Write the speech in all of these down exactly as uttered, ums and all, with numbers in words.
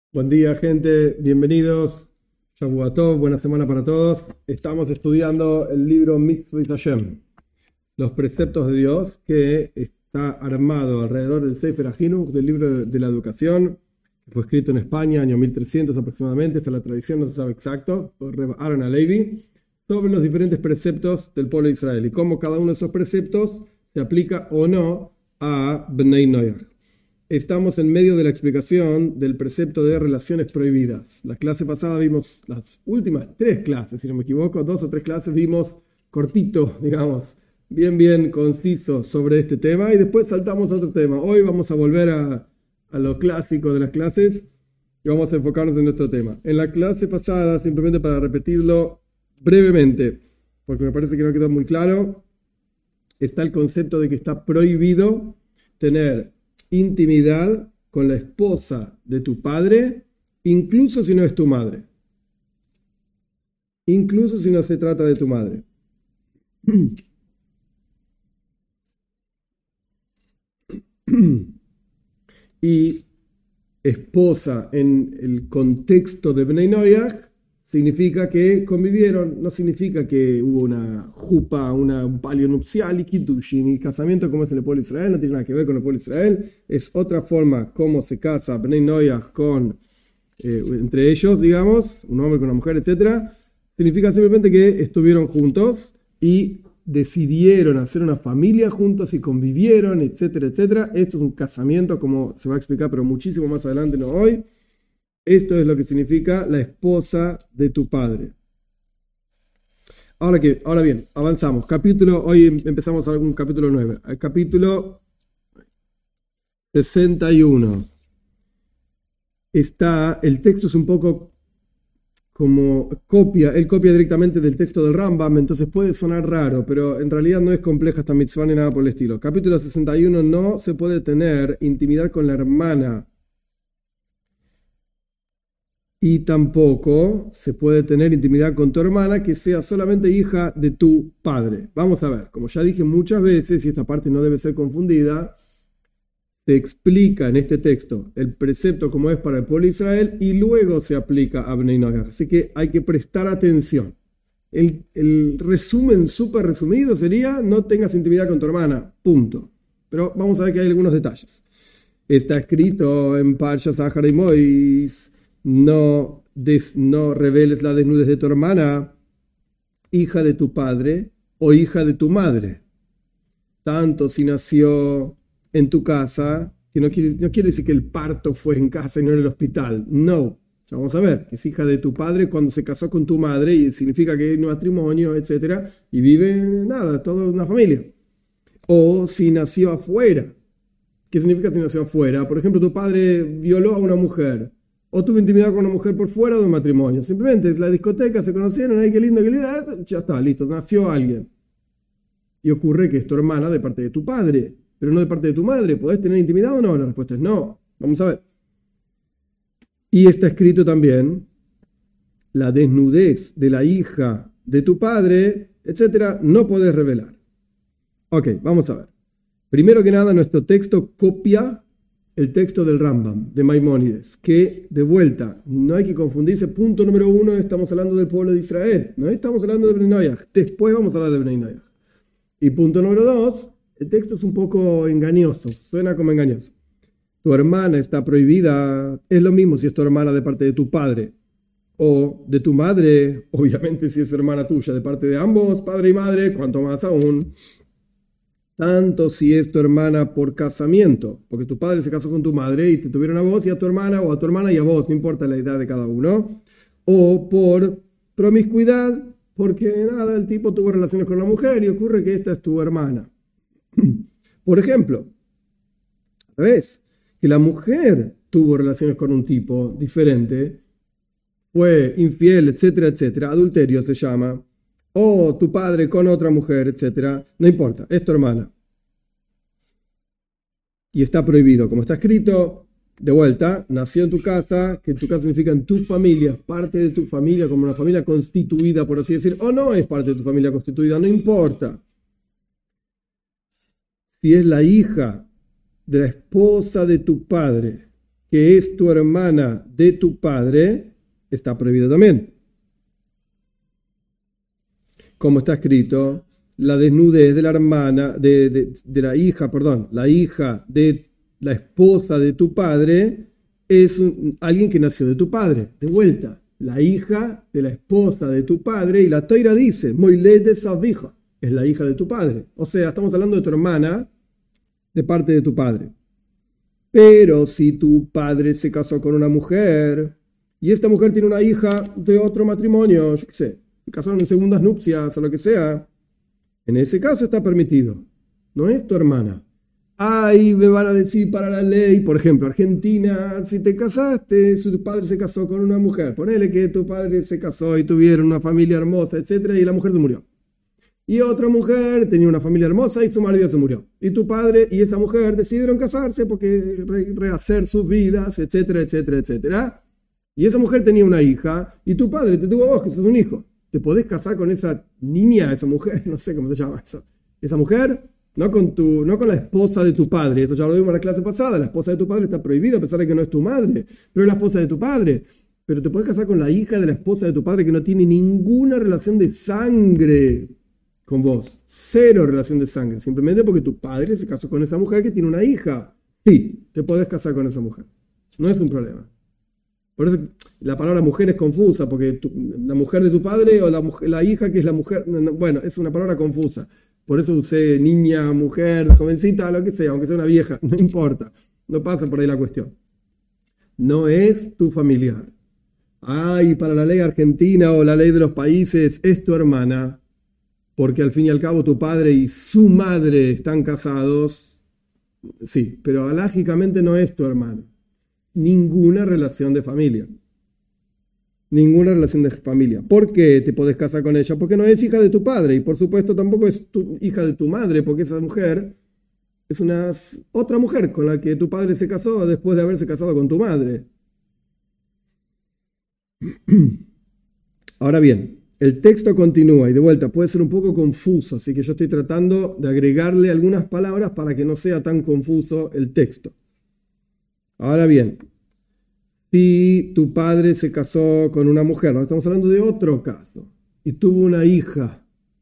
Buen día, gente. Bienvenidos. Shavua Tov, buena semana para todos. Estamos estudiando el libro Mitzvot Hashem, los preceptos de Dios, que está armado alrededor del Sefer HaChinuch, del libro de, de la educación, que fue escrito en España, año mil trescientos aproximadamente, esta es la tradición, no se sabe exacto, por Reb Aaron Halevi, sobre los diferentes preceptos del pueblo de Israel y cómo cada uno de esos preceptos se aplica o no a Bnei Noach. Estamos en medio de la explicación del precepto de relaciones prohibidas. La clase pasada vimos las últimas tres clases, si no me equivoco, dos o tres clases vimos cortito, digamos, bien, bien conciso sobre este tema y después saltamos a otro tema. Hoy vamos a volver a, a lo clásico de las clases y vamos a enfocarnos en nuestro tema. En la clase pasada, simplemente para repetirlo brevemente, porque me parece que no quedó muy claro, está el concepto de que está prohibido tener intimidad con la esposa de tu padre, incluso si no es tu madre. Incluso si no se trata de tu madre. Y esposa en el contexto de Bnei Noach significa que convivieron, no significa que hubo una jupa, una, un palio nupcial y kiddushin y casamiento como es en el pueblo de Israel, no tiene nada que ver con el pueblo de Israel, es otra forma como se casa Bnei Noach con, eh, entre ellos, digamos, un hombre con una mujer, etcétera. Significa simplemente que estuvieron juntos y decidieron hacer una familia juntos y convivieron, etcétera, etcétera. Esto es un casamiento, como se va a explicar, pero muchísimo más adelante, no hoy. Esto es lo que significa la esposa de tu padre. Ahora, que, ahora bien, avanzamos. Capítulo, hoy empezamos algún capítulo nueve. El capítulo sesenta y uno. Está, el texto es un poco como copia, él copia directamente del texto del Rambam, entonces puede sonar raro, pero en realidad no es compleja esta mitzvah ni nada por el estilo. Capítulo sesenta y uno, no se puede tener intimidad con la hermana. Y tampoco se puede tener intimidad con tu hermana que sea solamente hija de tu padre. Vamos a ver, como ya dije muchas veces, y esta parte no debe ser confundida, se explica en este texto el precepto como es para el pueblo de Israel y luego se aplica a Bnei Noach. Así que hay que prestar atención. El, el resumen súper resumido sería: no tengas intimidad con tu hermana, punto. Pero vamos a ver que hay algunos detalles. Está escrito en Parshat Zachar y Mois: No, des, no reveles la desnudez de tu hermana, hija de tu padre o hija de tu madre. Tanto si nació en tu casa, que no quiere, no quiere decir que el parto fue en casa y no en el hospital. No. Ya vamos a ver que es hija de tu padre cuando se casó con tu madre y significa que hay un matrimonio, etcétera, y vive, nada, toda una familia. O si nació afuera. ¿Qué significa si nació afuera? Por ejemplo, tu padre violó a una mujer. O tuvo intimidad con una mujer por fuera de un matrimonio. Simplemente es la discoteca, se conocieron, ay, qué lindo, qué lindo, ya está, listo, nació alguien. Y ocurre que es tu hermana de parte de tu padre, pero no de parte de tu madre. ¿Podés tener intimidad o no? La respuesta es no. Vamos a ver. Y está escrito también la desnudez de la hija de tu padre, etcétera, no podés revelar. Ok, vamos a ver. Primero que nada, nuestro texto copia el texto del Rambam, de Maimónides, que, de vuelta, no hay que confundirse. Punto número uno, estamos hablando del pueblo de Israel, no estamos hablando de Bnei Noach. Después vamos a hablar de Bnei Noach. Y punto número dos, el texto es un poco engañoso, suena como engañoso. Tu hermana está prohibida, es lo mismo si es tu hermana de parte de tu padre o de tu madre, obviamente si es hermana tuya de parte de ambos, padre y madre, cuanto más aún. Tanto si es tu hermana por casamiento, porque tu padre se casó con tu madre y te tuvieron a vos y a tu hermana, o a tu hermana y a vos, no importa la edad de cada uno, o por promiscuidad, porque nada, el tipo tuvo relaciones con la mujer y ocurre que esta es tu hermana. Por ejemplo, al revés, que la mujer tuvo relaciones con un tipo diferente, fue infiel, etcétera, etcétera, adulterio se llama, o tu padre con otra mujer, etcétera, no importa, es tu hermana. Y está prohibido, como está escrito, de vuelta, nació en tu casa, que en tu casa significa en tu familia, parte de tu familia, como una familia constituida, por así decir, o no es parte de tu familia constituida, no importa. Si es la hija de la esposa de tu padre, que es tu hermana de tu padre, está prohibido también. Como está escrito, la desnudez de la hermana, de, de, de la hija, perdón, la hija de la esposa de tu padre es un, alguien que nació de tu padre. De vuelta, la hija de la esposa de tu padre, y la Toira dice, Moiled de Savija, es la hija de tu padre. O sea, estamos hablando de tu hermana de parte de tu padre. Pero si tu padre se casó con una mujer y esta mujer tiene una hija de otro matrimonio, yo qué sé, se casaron en segundas nupcias o lo que sea, en ese caso está permitido. No es tu hermana. Ay, me van a decir para la ley, por ejemplo, Argentina, si te casaste, si tu padre se casó con una mujer, ponele que tu padre se casó y tuvieron una familia hermosa, etcétera, y la mujer se murió. Y otra mujer tenía una familia hermosa y su marido se murió. Y tu padre y esa mujer decidieron casarse porque re- rehacer sus vidas, etcétera, etcétera, etcétera. Y esa mujer tenía una hija y tu padre te tuvo a vos, que sos un hijo. ¿Te podés casar con esa niña, esa mujer? No sé cómo se llama eso. Esa mujer, no con, tu, no con la esposa de tu padre. Eso ya lo vimos en la clase pasada. La esposa de tu padre está prohibida a pesar de que no es tu madre, pero es la esposa de tu padre. Pero te podés casar con la hija de la esposa de tu padre que no tiene ninguna relación de sangre con vos. Cero relación de sangre. Simplemente porque tu padre se casó con esa mujer que tiene una hija. Sí, te podés casar con esa mujer. No es un problema. Por eso la palabra mujer es confusa, porque tu, la mujer de tu padre o la, mujer, la hija que es la mujer, no, bueno, es una palabra confusa. Por eso usé niña, mujer, jovencita, lo que sea, aunque sea una vieja, no importa. No pasa por ahí la cuestión. No es tu familiar. Ay, para la ley argentina o la ley de los países, es tu hermana. Porque al fin y al cabo tu padre y su madre están casados. Sí, pero alágicamente no es tu hermano. Ninguna relación de familia. Ninguna relación de familia. ¿Por qué te podés casar con ella? Porque no es hija de tu padre. Y por supuesto tampoco es tu, hija de tu madre, porque esa mujer es una otra mujer con la que tu padre se casó después de haberse casado con tu madre. Ahora bien, el texto continúa y de vuelta puede ser un poco confuso, así que yo estoy tratando de agregarle algunas palabras para que no sea tan confuso el texto. Ahora bien, si tu padre se casó con una mujer, no estamos hablando de otro caso, y tuvo una hija,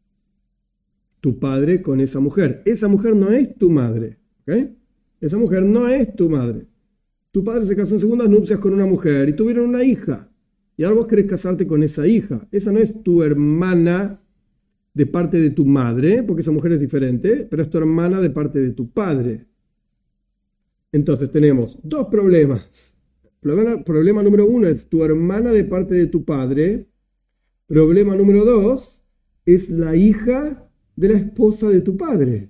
tu padre con esa mujer, esa mujer no es tu madre, ¿ok? Esa mujer no es tu madre. Tu padre se casó en segundas nupcias con una mujer y tuvieron una hija. Y ahora vos querés casarte con esa hija. Esa no es tu hermana de parte de tu madre, porque esa mujer es diferente, pero es tu hermana de parte de tu padre. Entonces tenemos dos problemas. Problema, problema número uno es tu hermana de parte de tu padre. Problema número dos es la hija de la esposa de tu padre.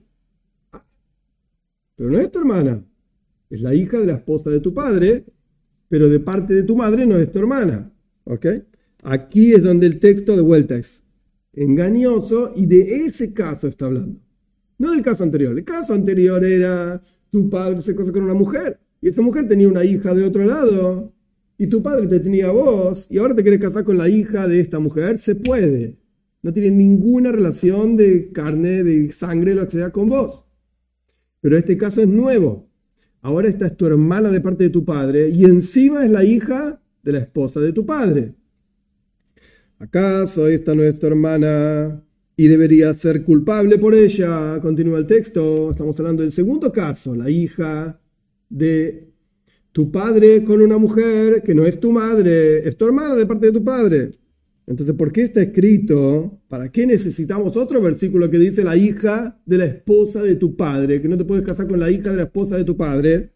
Pero no es tu hermana. Es la hija de la esposa de tu padre, pero de parte de tu madre no es tu hermana. ¿Ok? Aquí es donde el texto de vuelta es engañoso y de ese caso está hablando. No del caso anterior. El caso anterior era tu padre se casó con una mujer y esa mujer tenía una hija de otro lado y tu padre te tenía a vos y ahora te quieres casar con la hija de esta mujer. Se puede. No tiene ninguna relación de carne, de sangre, lo que sea con vos. Pero este caso es nuevo. Ahora esta es tu hermana de parte de tu padre y encima es la hija de la esposa de tu padre. ¿Acaso esta no es tu hermana y debería ser culpable por ella? Continúa el texto. Estamos hablando del segundo caso, la hija de tu padre con una mujer que no es tu madre, es tu hermana de parte de tu padre. Entonces, ¿por qué está escrito? ¿Para qué necesitamos otro versículo que dice la hija de la esposa de tu padre? Que no te puedes casar con la hija de la esposa de tu padre,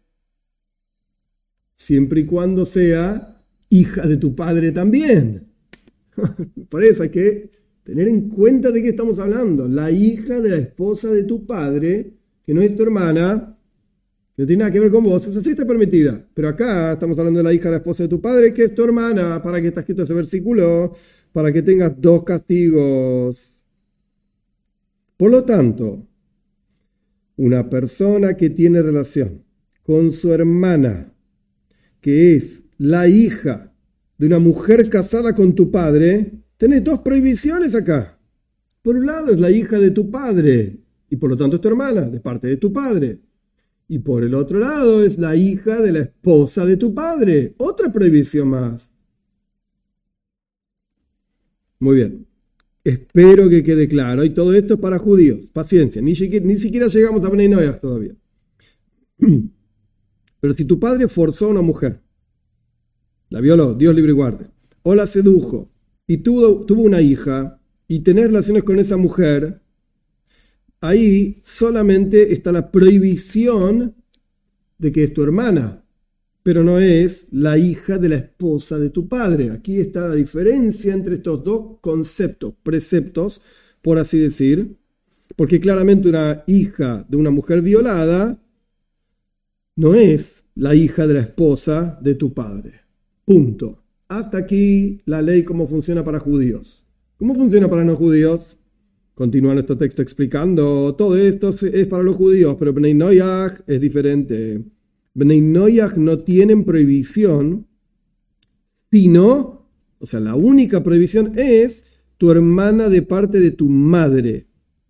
siempre y cuando sea hija de tu padre también. Por eso hay que tener en cuenta de qué estamos hablando. La hija de la esposa de tu padre, que no es tu hermana, que no tiene nada que ver con vos, esa sí está permitida. Pero acá estamos hablando de la hija de la esposa de tu padre, que es tu hermana. ¿Para qué está escrito ese versículo? Para que tengas dos castigos. Por lo tanto, una persona que tiene relación con su hermana, que es la hija de una mujer casada con tu padre, tenés dos prohibiciones acá. Por un lado es la hija de tu padre y por lo tanto es tu hermana de parte de tu padre. Y por el otro lado es la hija de la esposa de tu padre. Otra prohibición más. Muy bien. Espero que quede claro. Y todo esto es para judíos. Paciencia. Ni siquiera, ni siquiera llegamos a Bnei Noach todavía. Pero si tu padre forzó a una mujer, la violó, Dios libre y guarde, o la sedujo, y tuvo, tuvo una hija, y tener relaciones con esa mujer, ahí solamente está la prohibición de que es tu hermana, pero no es la hija de la esposa de tu padre. Aquí está la diferencia entre estos dos conceptos, preceptos, por así decir, porque claramente una hija de una mujer violada no es la hija de la esposa de tu padre. Punto. Hasta aquí la ley cómo funciona para judíos. ¿Cómo funciona para no judíos? Continúa nuestro texto explicando, todo esto es para los judíos, pero Bnei Noach es diferente. Bnei Noach no tienen prohibición, sino, o sea, la única prohibición es tu hermana de parte de tu madre.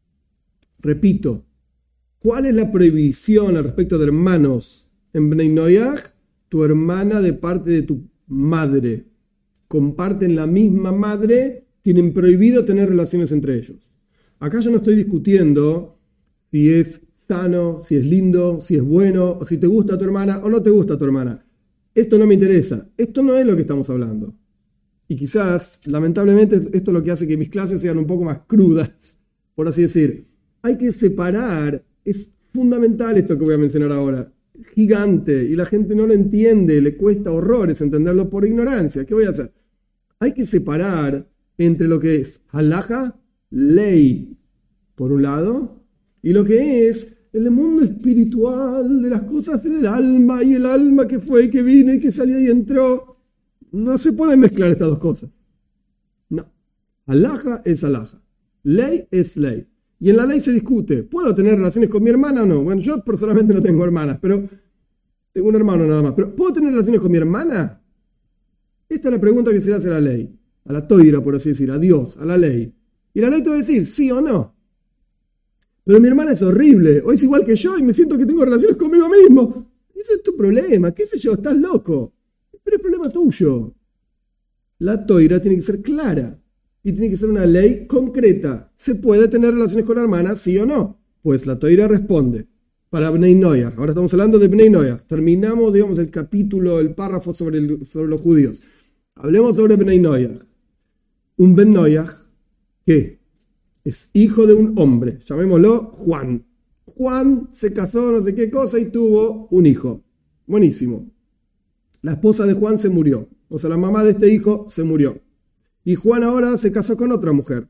Repito, ¿cuál es la prohibición al respecto de hermanos en Bnei Noach? Tu hermana de parte de tu madre. Comparten la misma madre, tienen prohibido tener relaciones entre ellos. Acá yo no estoy discutiendo si es sano, si es lindo, si es bueno, o si te gusta tu hermana o no te gusta tu hermana. Esto no me interesa. Esto no es lo que estamos hablando. Y quizás, lamentablemente, esto es lo que hace que mis clases sean un poco más crudas, por así decir. Hay que separar, es fundamental esto que voy a mencionar ahora, gigante, y la gente no lo entiende, le cuesta horrores entenderlo por ignorancia. ¿Qué voy a hacer? Hay que separar entre lo que es halajá, ley, por un lado, y lo que es el mundo espiritual de las cosas del alma, y el alma que fue y que vino y que salió y entró. No se pueden mezclar estas dos cosas. No. Halajá es halajá. Ley es ley. Y en la ley se discute, ¿puedo tener relaciones con mi hermana o no? Bueno, yo personalmente no tengo hermanas, pero tengo un hermano nada más. ¿Pero puedo tener relaciones con mi hermana? Esta es la pregunta que se le hace a la ley. A la toira, por así decir, a Dios, a la ley. Y la ley te va a decir sí o no. Pero mi hermana es horrible, o es igual que yo y me siento que tengo relaciones conmigo mismo. Ese es tu problema, qué sé yo, estás loco. Pero es problema tuyo. La toira tiene que ser clara. Y tiene que ser una ley concreta. ¿Se puede tener relaciones con la hermana, sí o no? Pues la toira responde. Para Bnei Noach. Ahora estamos hablando de Bnei Noach. Terminamos, digamos, el capítulo, el párrafo sobre, el, sobre los judíos. Hablemos sobre Bnei Noach. Un Ben Noach que es hijo de un hombre. Llamémoslo Juan. Juan se casó, no sé qué cosa, y tuvo un hijo. Buenísimo. La esposa de Juan se murió. O sea, la mamá de este hijo se murió. Y Juan ahora se casó con otra mujer.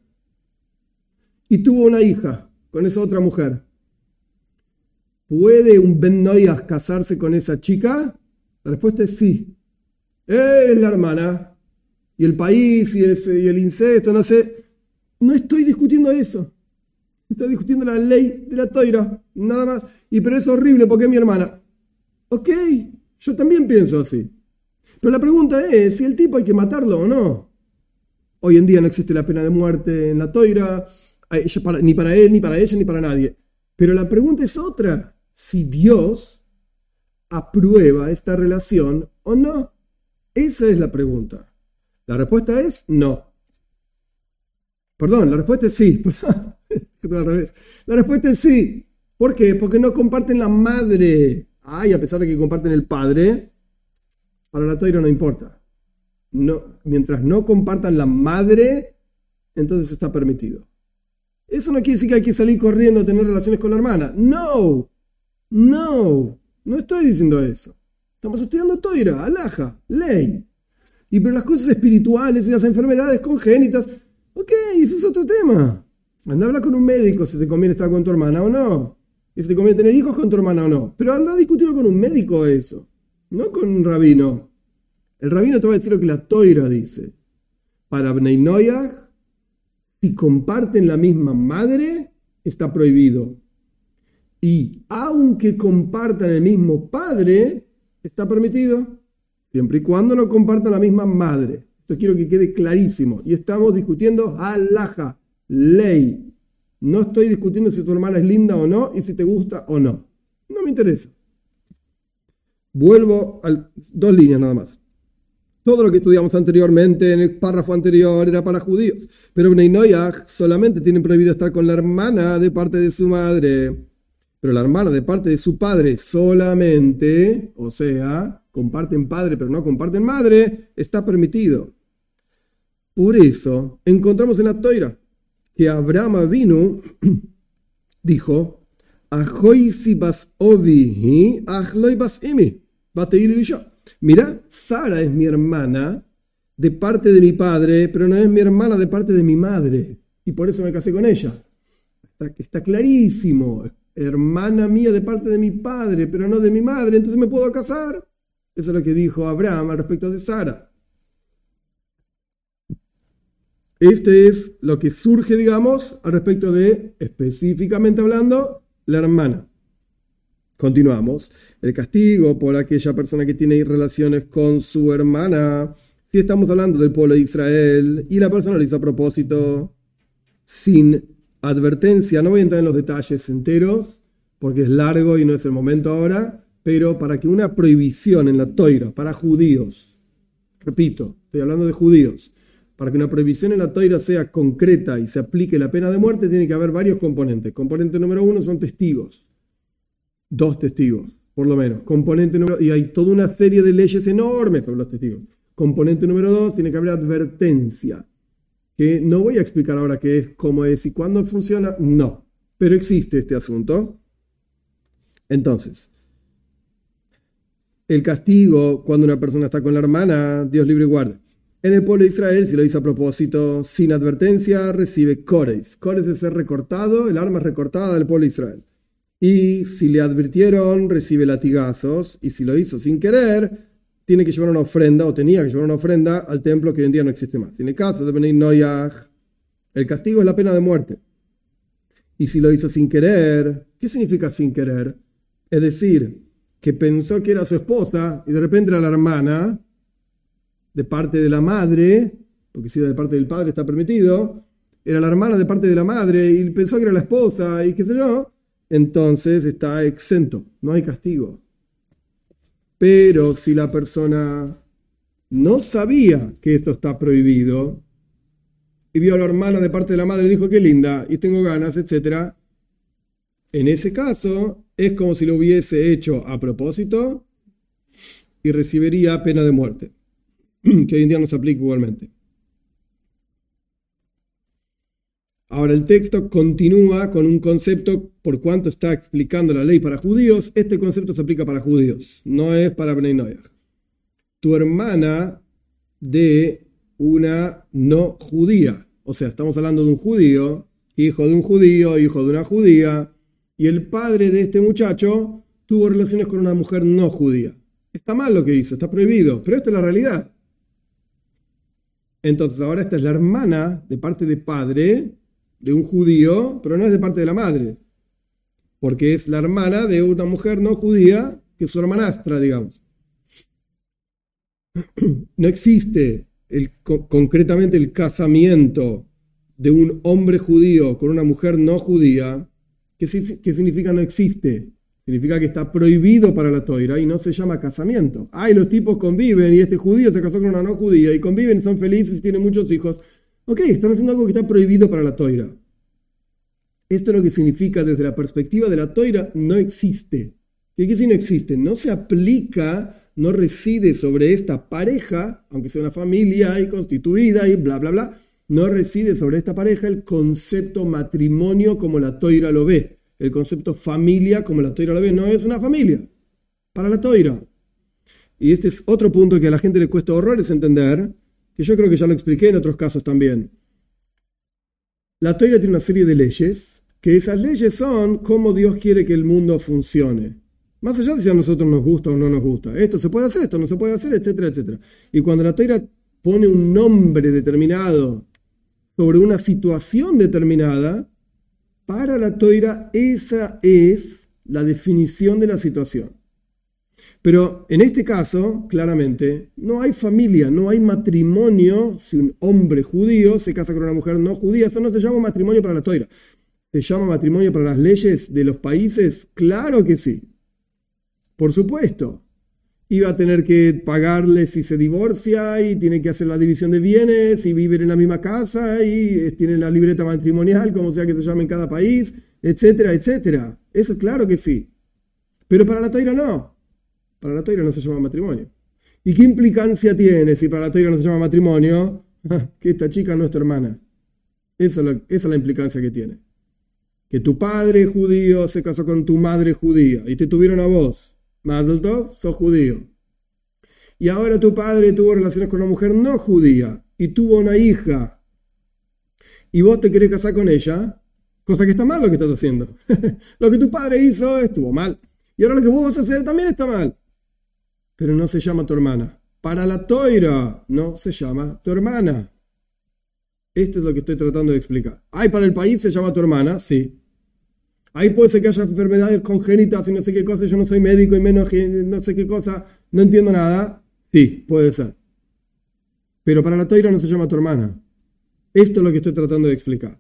Y tuvo una hija con esa otra mujer. ¿Puede un Ben Noach casarse con esa chica? La respuesta es sí. Es la hermana. Y el país y el, y el incesto, no sé. No estoy discutiendo eso. Estoy discutiendo la ley de la toira. Nada más. Y pero es horrible porque es mi hermana. Ok, yo también pienso así. Pero la pregunta es si el tipo hay que matarlo o no. Hoy en día no existe la pena de muerte en la toira, ni para él, ni para ella, ni para nadie. Pero la pregunta es otra. Si Dios aprueba esta relación o no. Esa es la pregunta. La respuesta es no. Perdón, la respuesta es sí. La respuesta es sí. ¿Por qué? Porque no comparten la madre. Ay, a pesar de que comparten el padre, para la toira no importa. No, mientras no compartan la madre, entonces está permitido. Eso no quiere decir que hay que salir corriendo a tener relaciones con la hermana. No, no, no estoy diciendo eso. Estamos estudiando toira, halajá, ley. Y pero las cosas espirituales y las enfermedades congénitas, ok, ese es otro tema. Anda a hablar con un médico si te conviene estar con tu hermana o no. Y si te conviene tener hijos con tu hermana o no. Pero anda a discutirlo con un médico eso, no con un rabino. El rabino te va a decir lo que la toira dice. Para Bnei Noach, si comparten la misma madre, está prohibido. Y aunque compartan el mismo padre, está permitido. Siempre y cuando no compartan la misma madre. Esto quiero que quede clarísimo. Y estamos discutiendo halajá, ley. No estoy discutiendo si tu hermana es linda o no y si te gusta o no. No me interesa. Vuelvo a dos líneas nada más. Todo lo que estudiamos anteriormente en el párrafo anterior era para judíos, pero Bnei Noach solamente tienen prohibido estar con la hermana de parte de su madre, pero la hermana de parte de su padre solamente, o sea, comparten padre pero no comparten madre, está permitido. Por eso encontramos en la Toira que Abraham vino, dijo, Ahoisi bas ovihi, ahloi bas imi, bateir y yo. Mira, Sara es mi hermana de parte de mi padre, pero no es mi hermana de parte de mi madre. Y por eso me casé con ella. Está, está clarísimo. Hermana mía de parte de mi padre, pero no de mi madre. Entonces me puedo casar. Eso es lo que dijo Abraham al respecto de Sara. Este es lo que surge, digamos, al respecto de, específicamente hablando, la hermana. Continuamos. El castigo por aquella persona que tiene relaciones con su hermana. Si estamos hablando del pueblo de Israel y la persona lo hizo a propósito, sin advertencia, no voy a entrar en los detalles enteros porque es largo y no es el momento ahora, pero para que una prohibición en la Toira para judíos, repito, estoy hablando de judíos, para que una prohibición en la Toira sea concreta y se aplique la pena de muerte, tiene que haber varios componentes. Componente número uno son testigos. Dos testigos, por lo menos. Componente número, y hay toda una serie de leyes enormes sobre los testigos. Componente número dos, tiene que haber advertencia. Que no voy a explicar ahora qué es, cómo es y cuándo funciona, no. Pero existe este asunto. Entonces, el castigo cuando una persona está con la hermana, Dios libre y guarde. En el pueblo de Israel, si lo hizo a propósito, sin advertencia, recibe cores. Cores es ser recortado, el arma es recortada del pueblo de Israel. Y si le advirtieron, recibe latigazos. Y si lo hizo sin querer, tiene que llevar una ofrenda, o tenía que llevar una ofrenda al templo que hoy en día no existe más. En el caso de Bnei Noach, el castigo es la pena de muerte. Y si lo hizo sin querer, ¿qué significa sin querer? Es decir, que pensó que era su esposa y de repente era la hermana, de parte de la madre, porque si era de parte del padre está permitido, era la hermana de parte de la madre y pensó que era la esposa y qué sé yo, entonces está exento, no hay castigo. Pero si la persona no sabía que esto está prohibido y vio a la hermana de parte de la madre y dijo qué linda y tengo ganas, etcétera, en ese caso es como si lo hubiese hecho a propósito y recibiría pena de muerte, que hoy en día no se aplica igualmente. Ahora el texto continúa con un concepto, por cuanto está explicando la ley para judíos, este concepto se aplica para judíos, no es para Bnei Noach. Tu hermana de una no judía, o sea, estamos hablando de un judío, hijo de un judío, hijo de una judía, y el padre de este muchacho tuvo relaciones con una mujer no judía. Está mal lo que hizo, está prohibido, pero esta es la realidad. Entonces ahora esta es la hermana de parte de padre de un judío, pero no es de parte de la madre, porque es la hermana de una mujer no judía, que es su hermanastra, digamos. No existe el, concretamente el casamiento de un hombre judío con una mujer no judía. ¿Qué, qué significa no existe? Significa que está prohibido para la Toira y no se llama casamiento. Ay, los tipos conviven y este judío se casó con una no judía y conviven y son felices y tienen muchos hijos. Ok, están haciendo algo que está prohibido para la Toira. Esto es lo que significa desde la perspectiva de la Toira, no existe. ¿Qué quiere decir no existe? No se aplica, no reside sobre esta pareja, aunque sea una familia y constituida y bla, bla, bla, no reside sobre esta pareja el concepto matrimonio como la Toira lo ve. El concepto familia como la Toira lo ve. No es una familia para la Toira. Y este es otro punto que a la gente le cuesta horrores entender, que yo creo que ya lo expliqué en otros casos también. La Toira tiene una serie de leyes, que esas leyes son cómo Dios quiere que el mundo funcione. Más allá de si a nosotros nos gusta o no nos gusta. Esto se puede hacer, esto no se puede hacer, etcétera, etcétera. Y cuando la Toira pone un nombre determinado sobre una situación determinada, para la Toira esa es la definición de la situación. Pero en este caso, claramente, no hay familia, no hay matrimonio si un hombre judío se casa con una mujer no judía. Eso no se llama matrimonio para la Toira. ¿Se llama matrimonio para las leyes de los países? Claro que sí. Por supuesto. iba a tener que pagarle si se divorcia y tiene que hacer la división de bienes y vivir en la misma casa y tienen la libreta matrimonial, como sea que se llame en cada país, etcétera, etcétera. Eso claro que sí. Pero para la Toira no. Para la Toira no se llama matrimonio. ¿Y qué implicancia tiene si para la Toira no se llama matrimonio? Que esta chica no es tu hermana. Esa es, la, esa es la implicancia que tiene. Que tu padre judío se casó con tu madre judía y te tuvieron a vos. Mazel tov, sos judío. Y ahora tu padre tuvo relaciones con una mujer no judía y tuvo una hija. Y vos te querés casar con ella, cosa que está mal lo que estás haciendo. Lo que tu padre hizo estuvo mal. Y ahora lo que vos vas a hacer también está mal. Pero no se llama tu hermana. Para la Toira no se llama tu hermana. Esto es lo que estoy tratando de explicar. Ay, para el país se llama tu hermana, sí. Ahí puede ser que haya enfermedades congénitas y no sé qué cosa, yo no soy médico y menos no sé qué cosa, no entiendo nada. Sí, puede ser. Pero para la Toira no se llama tu hermana. Esto es lo que estoy tratando de explicar.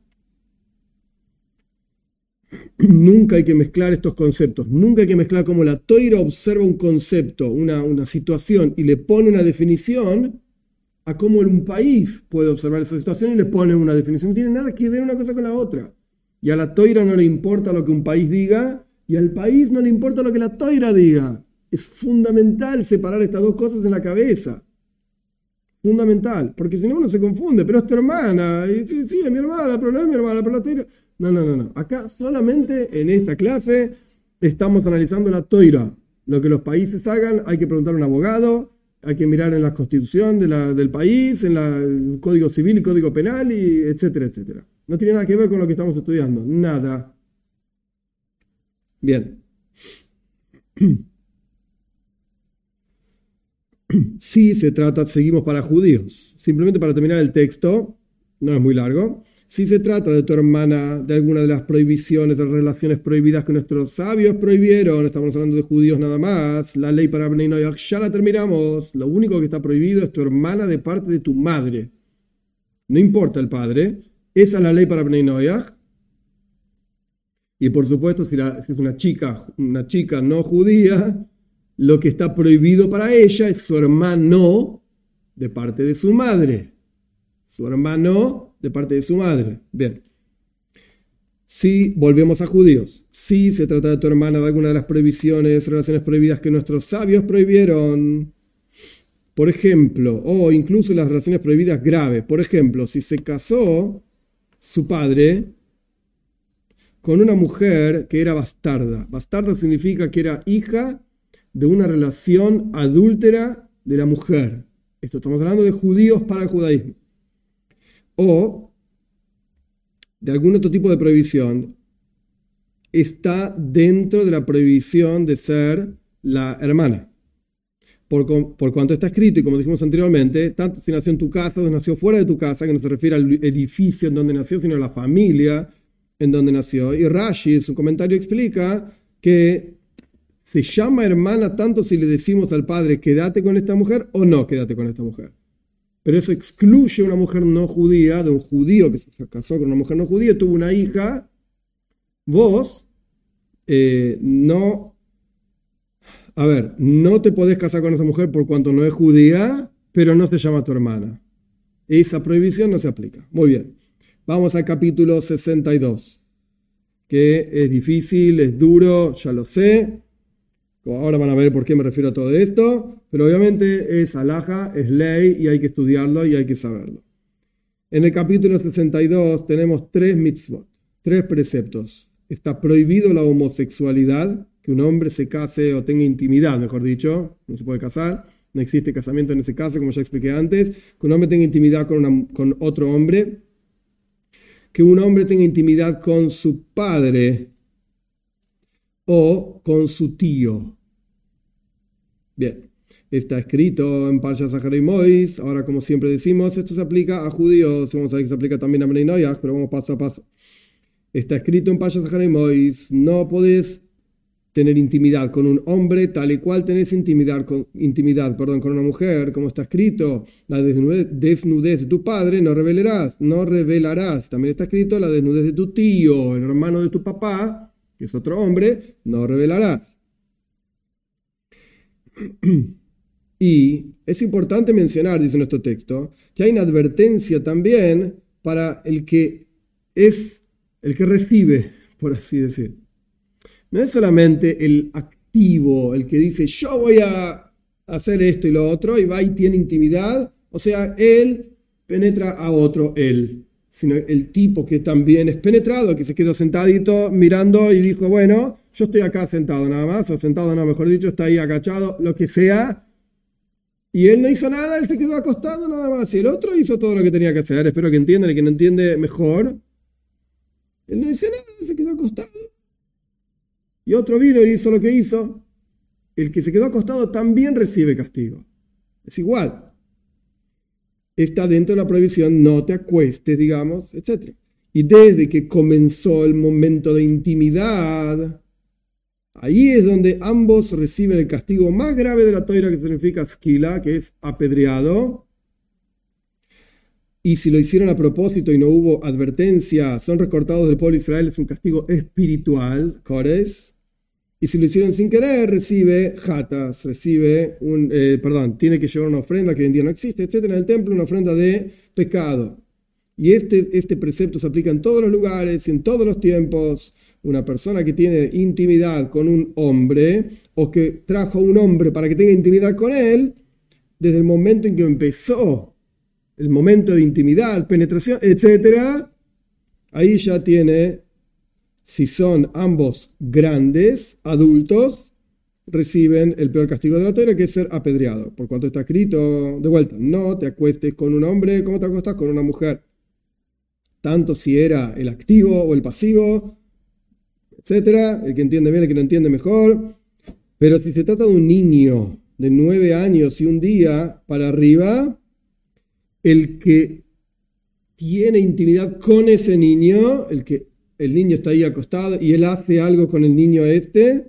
Nunca hay que mezclar estos conceptos. Nunca hay que mezclar como la Toira observa un concepto, una, una situación y le pone una definición a cómo un país puede observar esa situación y le pone una definición. No tiene nada que ver una cosa con la otra. Y a la Toira no le importa lo que un país diga y al país no le importa lo que la Toira diga. Es fundamental separar estas dos cosas en la cabeza. Fundamental, porque si no uno se confunde, pero es tu hermana, y sí, sí, es mi hermana, pero no es mi hermana, pero la Toira... No, no, no, no. Acá solamente en esta clase estamos analizando la Toira. Lo que los países hagan, hay que preguntar a un abogado, hay que mirar en la constitución de la, del país, en la, el código civil y código penal, y etcétera, etcétera. No tiene nada que ver con lo que estamos estudiando, nada. Bien. Sí se trata, seguimos para judíos. Simplemente para terminar el texto, no es muy largo. Si se trata de tu hermana, de alguna de las prohibiciones, de las relaciones prohibidas que nuestros sabios prohibieron, estamos hablando de judíos nada más, la ley para Bnei Noach ya la terminamos, lo único que está prohibido es tu hermana de parte de tu madre. No importa el padre, esa es la ley para Bnei Noach. Y por supuesto, si, la, si es una chica, una chica no judía, lo que está prohibido para ella es su hermano de parte de su madre. Su hermano de parte de su madre. Bien. Si volvemos a judíos, si se trata de tu hermana de alguna de las prohibiciones, relaciones prohibidas que nuestros sabios prohibieron, por ejemplo, o incluso las relaciones prohibidas graves, por ejemplo, si se casó su padre con una mujer que era bastarda. Bastarda significa que era hija de una relación adúltera de la mujer. Esto estamos hablando de judíos para el judaísmo. O de algún otro tipo de prohibición, está dentro de la prohibición de ser la hermana. Por, por cuanto está escrito, y como dijimos anteriormente, tanto si nació en tu casa o nació fuera de tu casa, que no se refiere al edificio en donde nació, sino a la familia en donde nació. Y Rashi, en su comentario, explica que se llama hermana tanto si le decimos al padre, quédate con esta mujer, o no, quédate con esta mujer. Pero eso excluye a una mujer no judía, de un judío que se casó con una mujer no judía, tuvo una hija. Vos eh, no, a ver, no te podés casar con esa mujer por cuanto no es judía, pero no se llama tu hermana. Esa prohibición no se aplica. Muy bien. Vamos al capítulo sesenta y dos, que es difícil, es duro, ya lo sé. Ahora van a ver por qué me refiero a todo esto, pero obviamente es alhaja, es ley y hay que estudiarlo y hay que saberlo. En el capítulo sesenta y dos tenemos tres mitzvot, tres preceptos. Está prohibido la homosexualidad, que un hombre se case o tenga intimidad, mejor dicho, no se puede casar, no existe casamiento en ese caso, como ya expliqué antes, que un hombre tenga intimidad con, una, con otro hombre, que un hombre tenga intimidad con su padre o con su tío. Bien, está escrito en Parshas Zachar y Mois. Ahora, como siempre decimos, esto se aplica a judíos, vamos a ver que se aplica también a Bnei Noach, pero vamos paso a paso. Está escrito en Parshas Zachar y Mois, no podés tener intimidad con un hombre tal y cual tenés intimidad con, intimidad, perdón, con una mujer, como está escrito, la desnudez, desnudez de tu padre no revelarás, no revelarás. También está escrito la desnudez de tu tío, el hermano de tu papá, que es otro hombre, no revelarás. Y es importante mencionar, dice nuestro texto, que hay una advertencia también para el que es el que recibe, por así decir. No es solamente el activo, el que dice yo voy a hacer esto y lo otro, y va y tiene intimidad, o sea, él penetra a otro él, sino el tipo que también es penetrado, que se quedó sentadito mirando y dijo, bueno, yo estoy acá sentado nada más, o sentado no, mejor dicho, está ahí agachado, lo que sea, y él no hizo nada, él se quedó acostado nada más, y el otro hizo todo lo que tenía que hacer. Espero que entiendan, el que no entiende mejor, él no dice nada, se quedó acostado, y otro vino y hizo lo que hizo. El que se quedó acostado también recibe castigo, es igual. Está dentro de la prohibición, no te acuestes, digamos, etcétera. Y desde que comenzó el momento de intimidad, ahí es donde ambos reciben el castigo más grave de la toira, que significa skila, que es apedreado. Y si lo hicieron a propósito y no hubo advertencia, son recortados del pueblo de Israel, es un castigo espiritual, Kores. Y si lo hicieron sin querer, recibe jatas, recibe un, eh, perdón, tiene que llevar una ofrenda que hoy en día no existe, etcétera, en el templo, una ofrenda de pecado. Y este, este precepto se aplica en todos los lugares, en todos los tiempos. Una persona que tiene intimidad con un hombre, o que trajo a un hombre para que tenga intimidad con él, desde el momento en que empezó el momento de intimidad, penetración, etcétera, ahí ya tiene... Si son ambos grandes, adultos, reciben el peor castigo de la Torá, que es ser apedreado. Por cuanto está escrito, de vuelta, no te acuestes con un hombre como te acuestas con una mujer. Tanto si era el activo o el pasivo, etcétera. El que entiende bien, el que no entiende mejor. Pero si se trata de un niño de nueve años y un día para arriba, el que tiene intimidad con ese niño, el que el niño está ahí acostado y él hace algo con el niño este,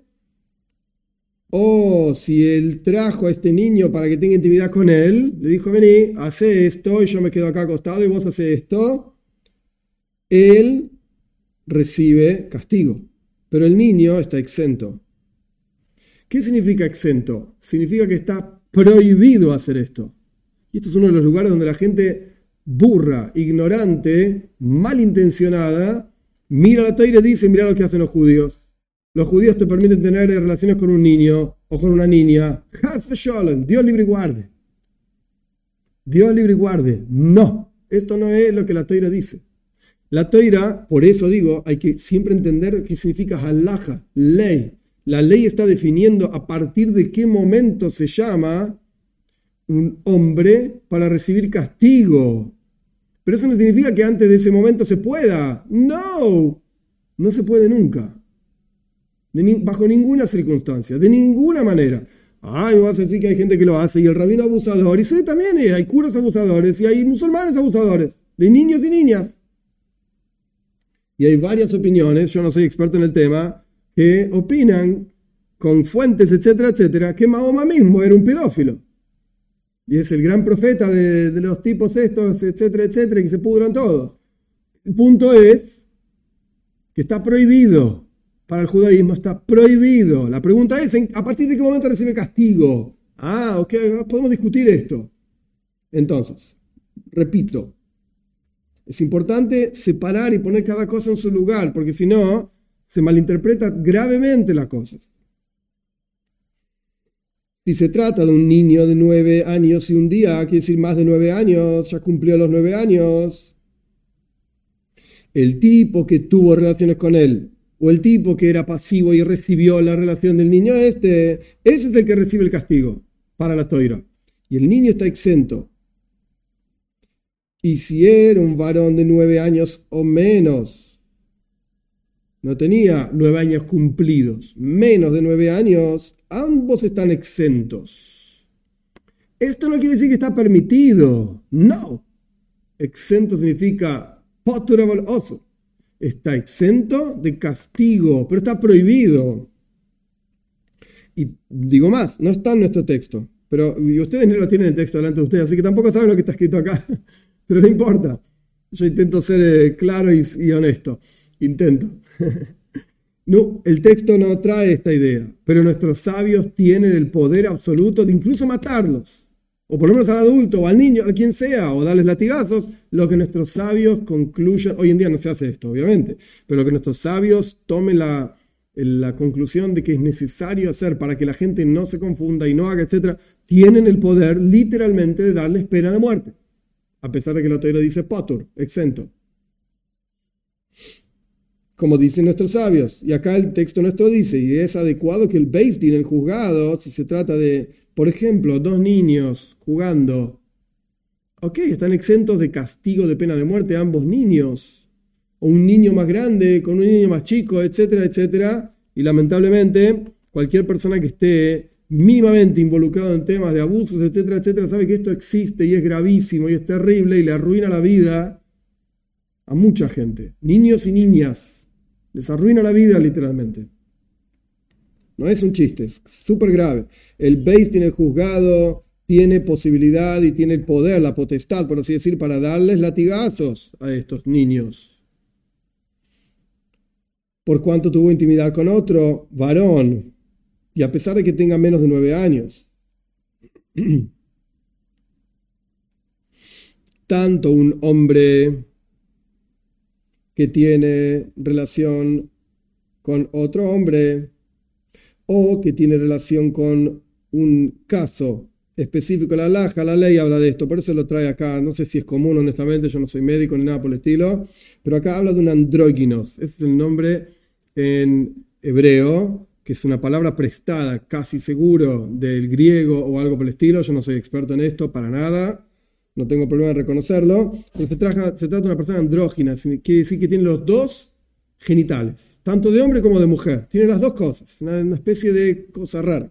o si él trajo a este niño para que tenga intimidad con él, le dijo, vení, hace esto y yo me quedo acá acostado y vos haces esto, él recibe castigo, pero el niño está exento. ¿Qué significa exento? Significa que está prohibido hacer esto. Y esto es uno de los lugares donde la gente burra, ignorante, malintencionada, mira la Torá y dice, mira lo que hacen los judíos. Los judíos te permiten tener relaciones con un niño o con una niña. Dios libre y guarde. Dios libre y guarde. No, esto no es lo que la Torá dice. La Torá, por eso digo, hay que siempre entender qué significa halaja, ley. La ley está definiendo a partir de qué momento se llama un hombre para recibir castigo. Pero eso no significa que antes de ese momento se pueda. No, no se puede nunca. De ni, bajo ninguna circunstancia, de ninguna manera. Ay, vas a decir que hay gente que lo hace y el rabino abusador. Y sí, también hay curas abusadores y hay musulmanes abusadores, de niños y niñas. Y hay varias opiniones, yo no soy experto en el tema, que opinan con fuentes, etcétera, etcétera, que Mahoma mismo era un pedófilo. Y es el gran profeta de, de los tipos estos, etcétera, etcétera, que se pudran todos. El punto es que está prohibido. Para el judaísmo está prohibido. La pregunta es, ¿a partir de qué momento recibe castigo? Ah, ok, podemos discutir esto. Entonces, repito, es importante separar y poner cada cosa en su lugar, porque si no, se malinterpreta gravemente las cosas. Si se trata de un niño de nueve años y un día, quiere decir más de nueve años, ya cumplió los nueve años, el tipo que tuvo relaciones con él, o el tipo que era pasivo y recibió la relación del niño este, ese es el que recibe el castigo para la toira. Y el niño está exento. Y si era un varón de nueve años o menos, no tenía nueve años cumplidos, menos de nueve años, ambos están exentos. Esto no quiere decir que está permitido. No. Exento significa poturabal oso. Está exento de castigo, pero está prohibido. Y digo más, no está en nuestro texto, pero y ustedes no lo tienen el texto delante de ustedes, así que tampoco saben lo que está escrito acá, pero no importa. Yo intento ser eh, claro y, y honesto. Intento. No, el texto no trae esta idea, pero nuestros sabios tienen el poder absoluto de incluso matarlos, o por lo menos al adulto o al niño, a quien sea, o darles latigazos. Lo que nuestros sabios concluyen, hoy en día no se hace esto, obviamente, pero lo que nuestros sabios tomen la, la conclusión de que es necesario hacer para que la gente no se confunda y no haga, etcétera, tienen el poder literalmente de darles pena de muerte, a pesar de que la Torá dice potur, exento, como dicen nuestros sabios. Y acá el texto nuestro dice, y es adecuado que el Beis Din, el juzgado, si se trata de, por ejemplo, dos niños jugando, ok, están exentos de castigo de pena de muerte ambos niños, o un niño más grande con un niño más chico, etcétera, etcétera. Y lamentablemente, cualquier persona que esté mínimamente involucrado en temas de abusos, etcétera, etcétera, sabe que esto existe y es gravísimo y es terrible y le arruina la vida a mucha gente, niños y niñas. Les arruina la vida literalmente. No es un chiste, es súper grave. El Beis Din, el juzgado, tiene posibilidad y tiene el poder, la potestad, por así decir, para darles latigazos a estos niños. Por cuanto tuvo intimidad con otro varón, y a pesar de que tenga menos de nueve años. Tanto un hombre que tiene relación con otro hombre o que tiene relación con un caso específico. La halajá, la ley habla de esto, por eso lo trae acá. No sé si es común, honestamente, yo no soy médico ni nada por el estilo, pero acá habla de un andróginos. Ese es el nombre en hebreo, que es una palabra prestada, casi seguro, del griego o algo por el estilo. Yo no soy experto en esto para nada. No tengo problema en reconocerlo. Pero se, traja, se trata de una persona andrógina, quiere decir que tiene los dos genitales, tanto de hombre como de mujer. Tiene las dos cosas, una, una especie de cosa rara.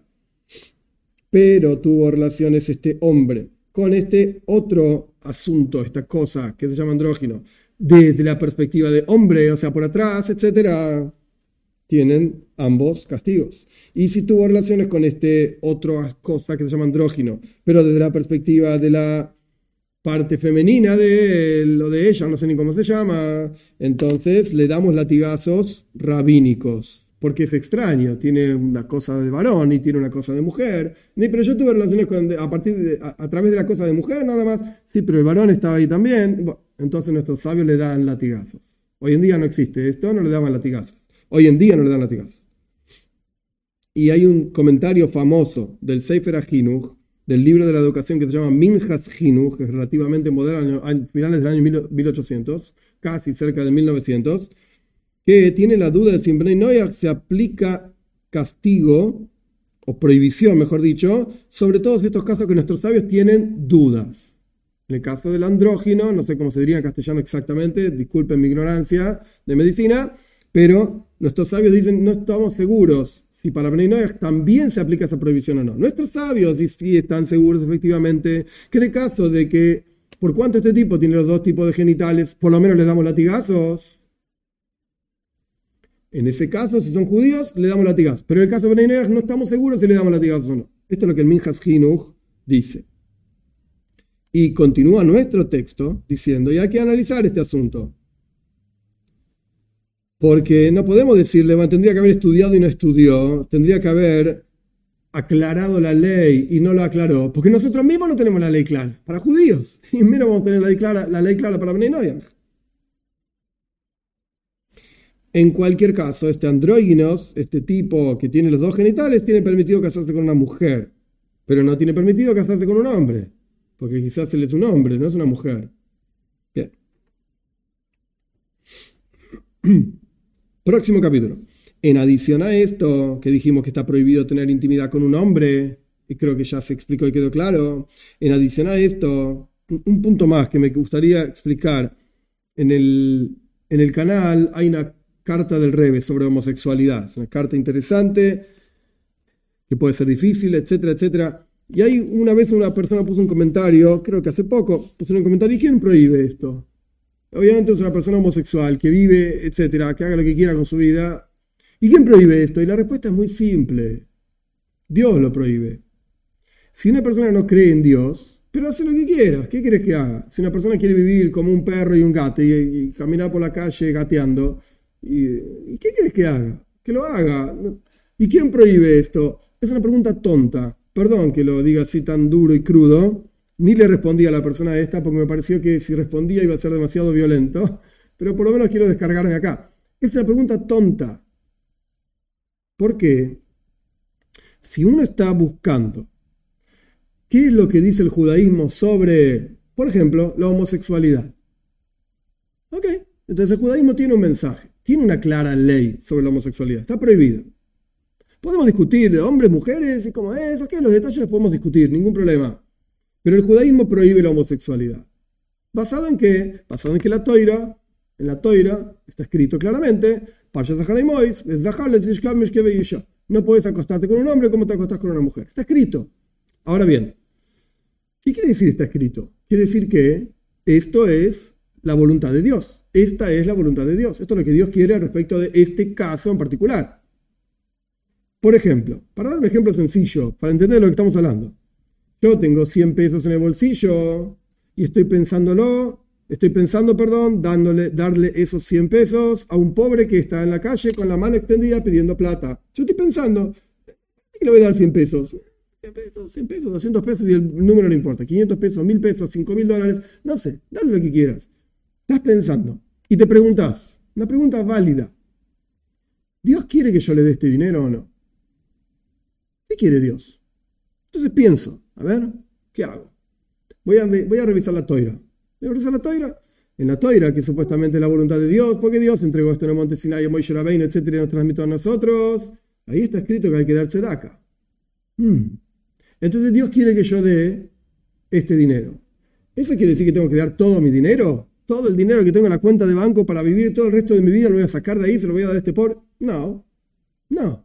Pero tuvo relaciones este hombre con este otro asunto, esta cosa que se llama andrógino, desde la perspectiva de hombre, o sea, por atrás, etcétera. Tienen ambos castigos. Y si tuvo relaciones con este otro cosa que se llama andrógino, pero desde la perspectiva de la parte femenina de lo de ella, no sé ni cómo se llama, entonces le damos latigazos rabínicos, porque es extraño, tiene una cosa de varón y tiene una cosa de mujer. Pero yo tuve relaciones con, a, partir de, a, a través de la cosa de mujer nada más, sí, pero el varón estaba ahí también. Bueno, entonces nuestros sabios le dan latigazos. Hoy en día no existe esto, no le daban latigazos. Hoy en día no le dan latigazos. Y hay un comentario famoso del Sefer HaChinuch, del libro de la educación, que se llama Minhas Chinuch, que es relativamente moderno, a finales del año mil ochocientos, casi cerca de mil novecientos, que tiene la duda de si en Bnei Noach se aplica castigo, o prohibición, mejor dicho, sobre todos estos casos que nuestros sabios tienen dudas. En el caso del andrógino, no sé cómo se diría en castellano exactamente, disculpen mi ignorancia de medicina, pero nuestros sabios dicen, no estamos seguros si para Bnei Noach también se aplica esa prohibición o no. Nuestros sabios sí están seguros, efectivamente, que en el caso de que, por cuanto este tipo tiene los dos tipos de genitales, por lo menos le damos latigazos. En ese caso, si son judíos, le damos latigazos. Pero en el caso de Bnei Noach no estamos seguros si le damos latigazos o no. Esto es lo que el Minhas Chinuch dice. Y continúa nuestro texto diciendo, y hay que analizar este asunto. Porque no podemos decirle, bueno, tendría que haber estudiado y no estudió, tendría que haber aclarado la ley y no la aclaró, porque nosotros mismos no tenemos la ley clara para judíos, y menos vamos a tener la ley clara, la ley clara para Bnei Noach. En cualquier caso, este andróginos, este tipo que tiene los dos genitales, tiene permitido casarse con una mujer, pero no tiene permitido casarse con un hombre, porque quizás él es un hombre, no es una mujer. Bien. Próximo capítulo. En adición a esto, que dijimos que está prohibido tener intimidad con un hombre, y creo que ya se explicó y quedó claro, en adición a esto, un punto más que me gustaría explicar. En el, en el canal hay una carta del Rebbe sobre homosexualidad. Es una carta interesante, que puede ser difícil, etcétera, etcétera. Y hay una vez una persona puso un comentario, creo que hace poco, puso un comentario, ¿y quién prohíbe esto? Obviamente es una persona homosexual que vive, etcétera, que haga lo que quiera con su vida. ¿Y quién prohíbe esto? Y la respuesta es muy simple. Dios lo prohíbe. Si una persona no cree en Dios, pero hace lo que quiera, ¿qué quieres que haga? Si una persona quiere vivir como un perro y un gato y, y caminar por la calle gateando, ¿y, ¿y qué quieres que haga? que lo haga. ¿Y quién prohíbe esto? Es una pregunta tonta. Perdón que lo diga así tan duro y crudo. Ni le respondí a la persona esta porque me pareció que si respondía iba a ser demasiado violento. Pero por lo menos quiero descargarme acá. Es una pregunta tonta. ¿Por qué? Si uno está buscando qué es lo que dice el judaísmo sobre, por ejemplo, la homosexualidad. Ok, entonces el judaísmo tiene un mensaje, tiene una clara ley sobre la homosexualidad, está prohibida. Podemos discutir de hombres, mujeres y cómo es, ok, los detalles los podemos discutir, ningún problema. Pero el judaísmo prohíbe la homosexualidad. ¿Basado en qué? Basado en que la Toira, en la Toira está escrito claramente, no puedes acostarte con un hombre como te acostás con una mujer. Está escrito. Ahora bien, ¿qué quiere decir está escrito? Quiere decir que esto es la voluntad de Dios. Esta es la voluntad de Dios. Esto es lo que Dios quiere respecto de este caso en particular. Por ejemplo, para dar un ejemplo sencillo, para entender de lo que estamos hablando. Yo tengo cien pesos en el bolsillo y estoy pensándolo, estoy pensando, perdón, dándole, darle esos cien pesos a un pobre que está en la calle con la mano extendida pidiendo plata. Yo estoy pensando, ¿qué le voy a dar cien pesos? cien pesos, cien pesos, doscientos pesos y el número no importa. quinientos pesos, mil pesos, cinco mil dólares, no sé, dale lo que quieras. Estás pensando y te preguntas, una pregunta válida. ¿Dios quiere que yo le dé este dinero o no? ¿Qué quiere Dios? Entonces pienso, a ver, ¿qué hago? Voy a, voy a revisar la Toira. ¿Voy a revisar la Toira? En la Toira, que supuestamente es la voluntad de Dios, porque Dios entregó esto en el monte Sinai, Moisés Rabbeinu, etcétera, y nos transmitió a nosotros. Ahí está escrito que hay que dar tzedaka. Hmm. Entonces Dios quiere que yo dé este dinero. ¿Eso quiere decir que tengo que dar todo mi dinero? ¿Todo el dinero que tengo en la cuenta de banco para vivir todo el resto de mi vida lo voy a sacar de ahí y se lo voy a dar a este pobre? No, no.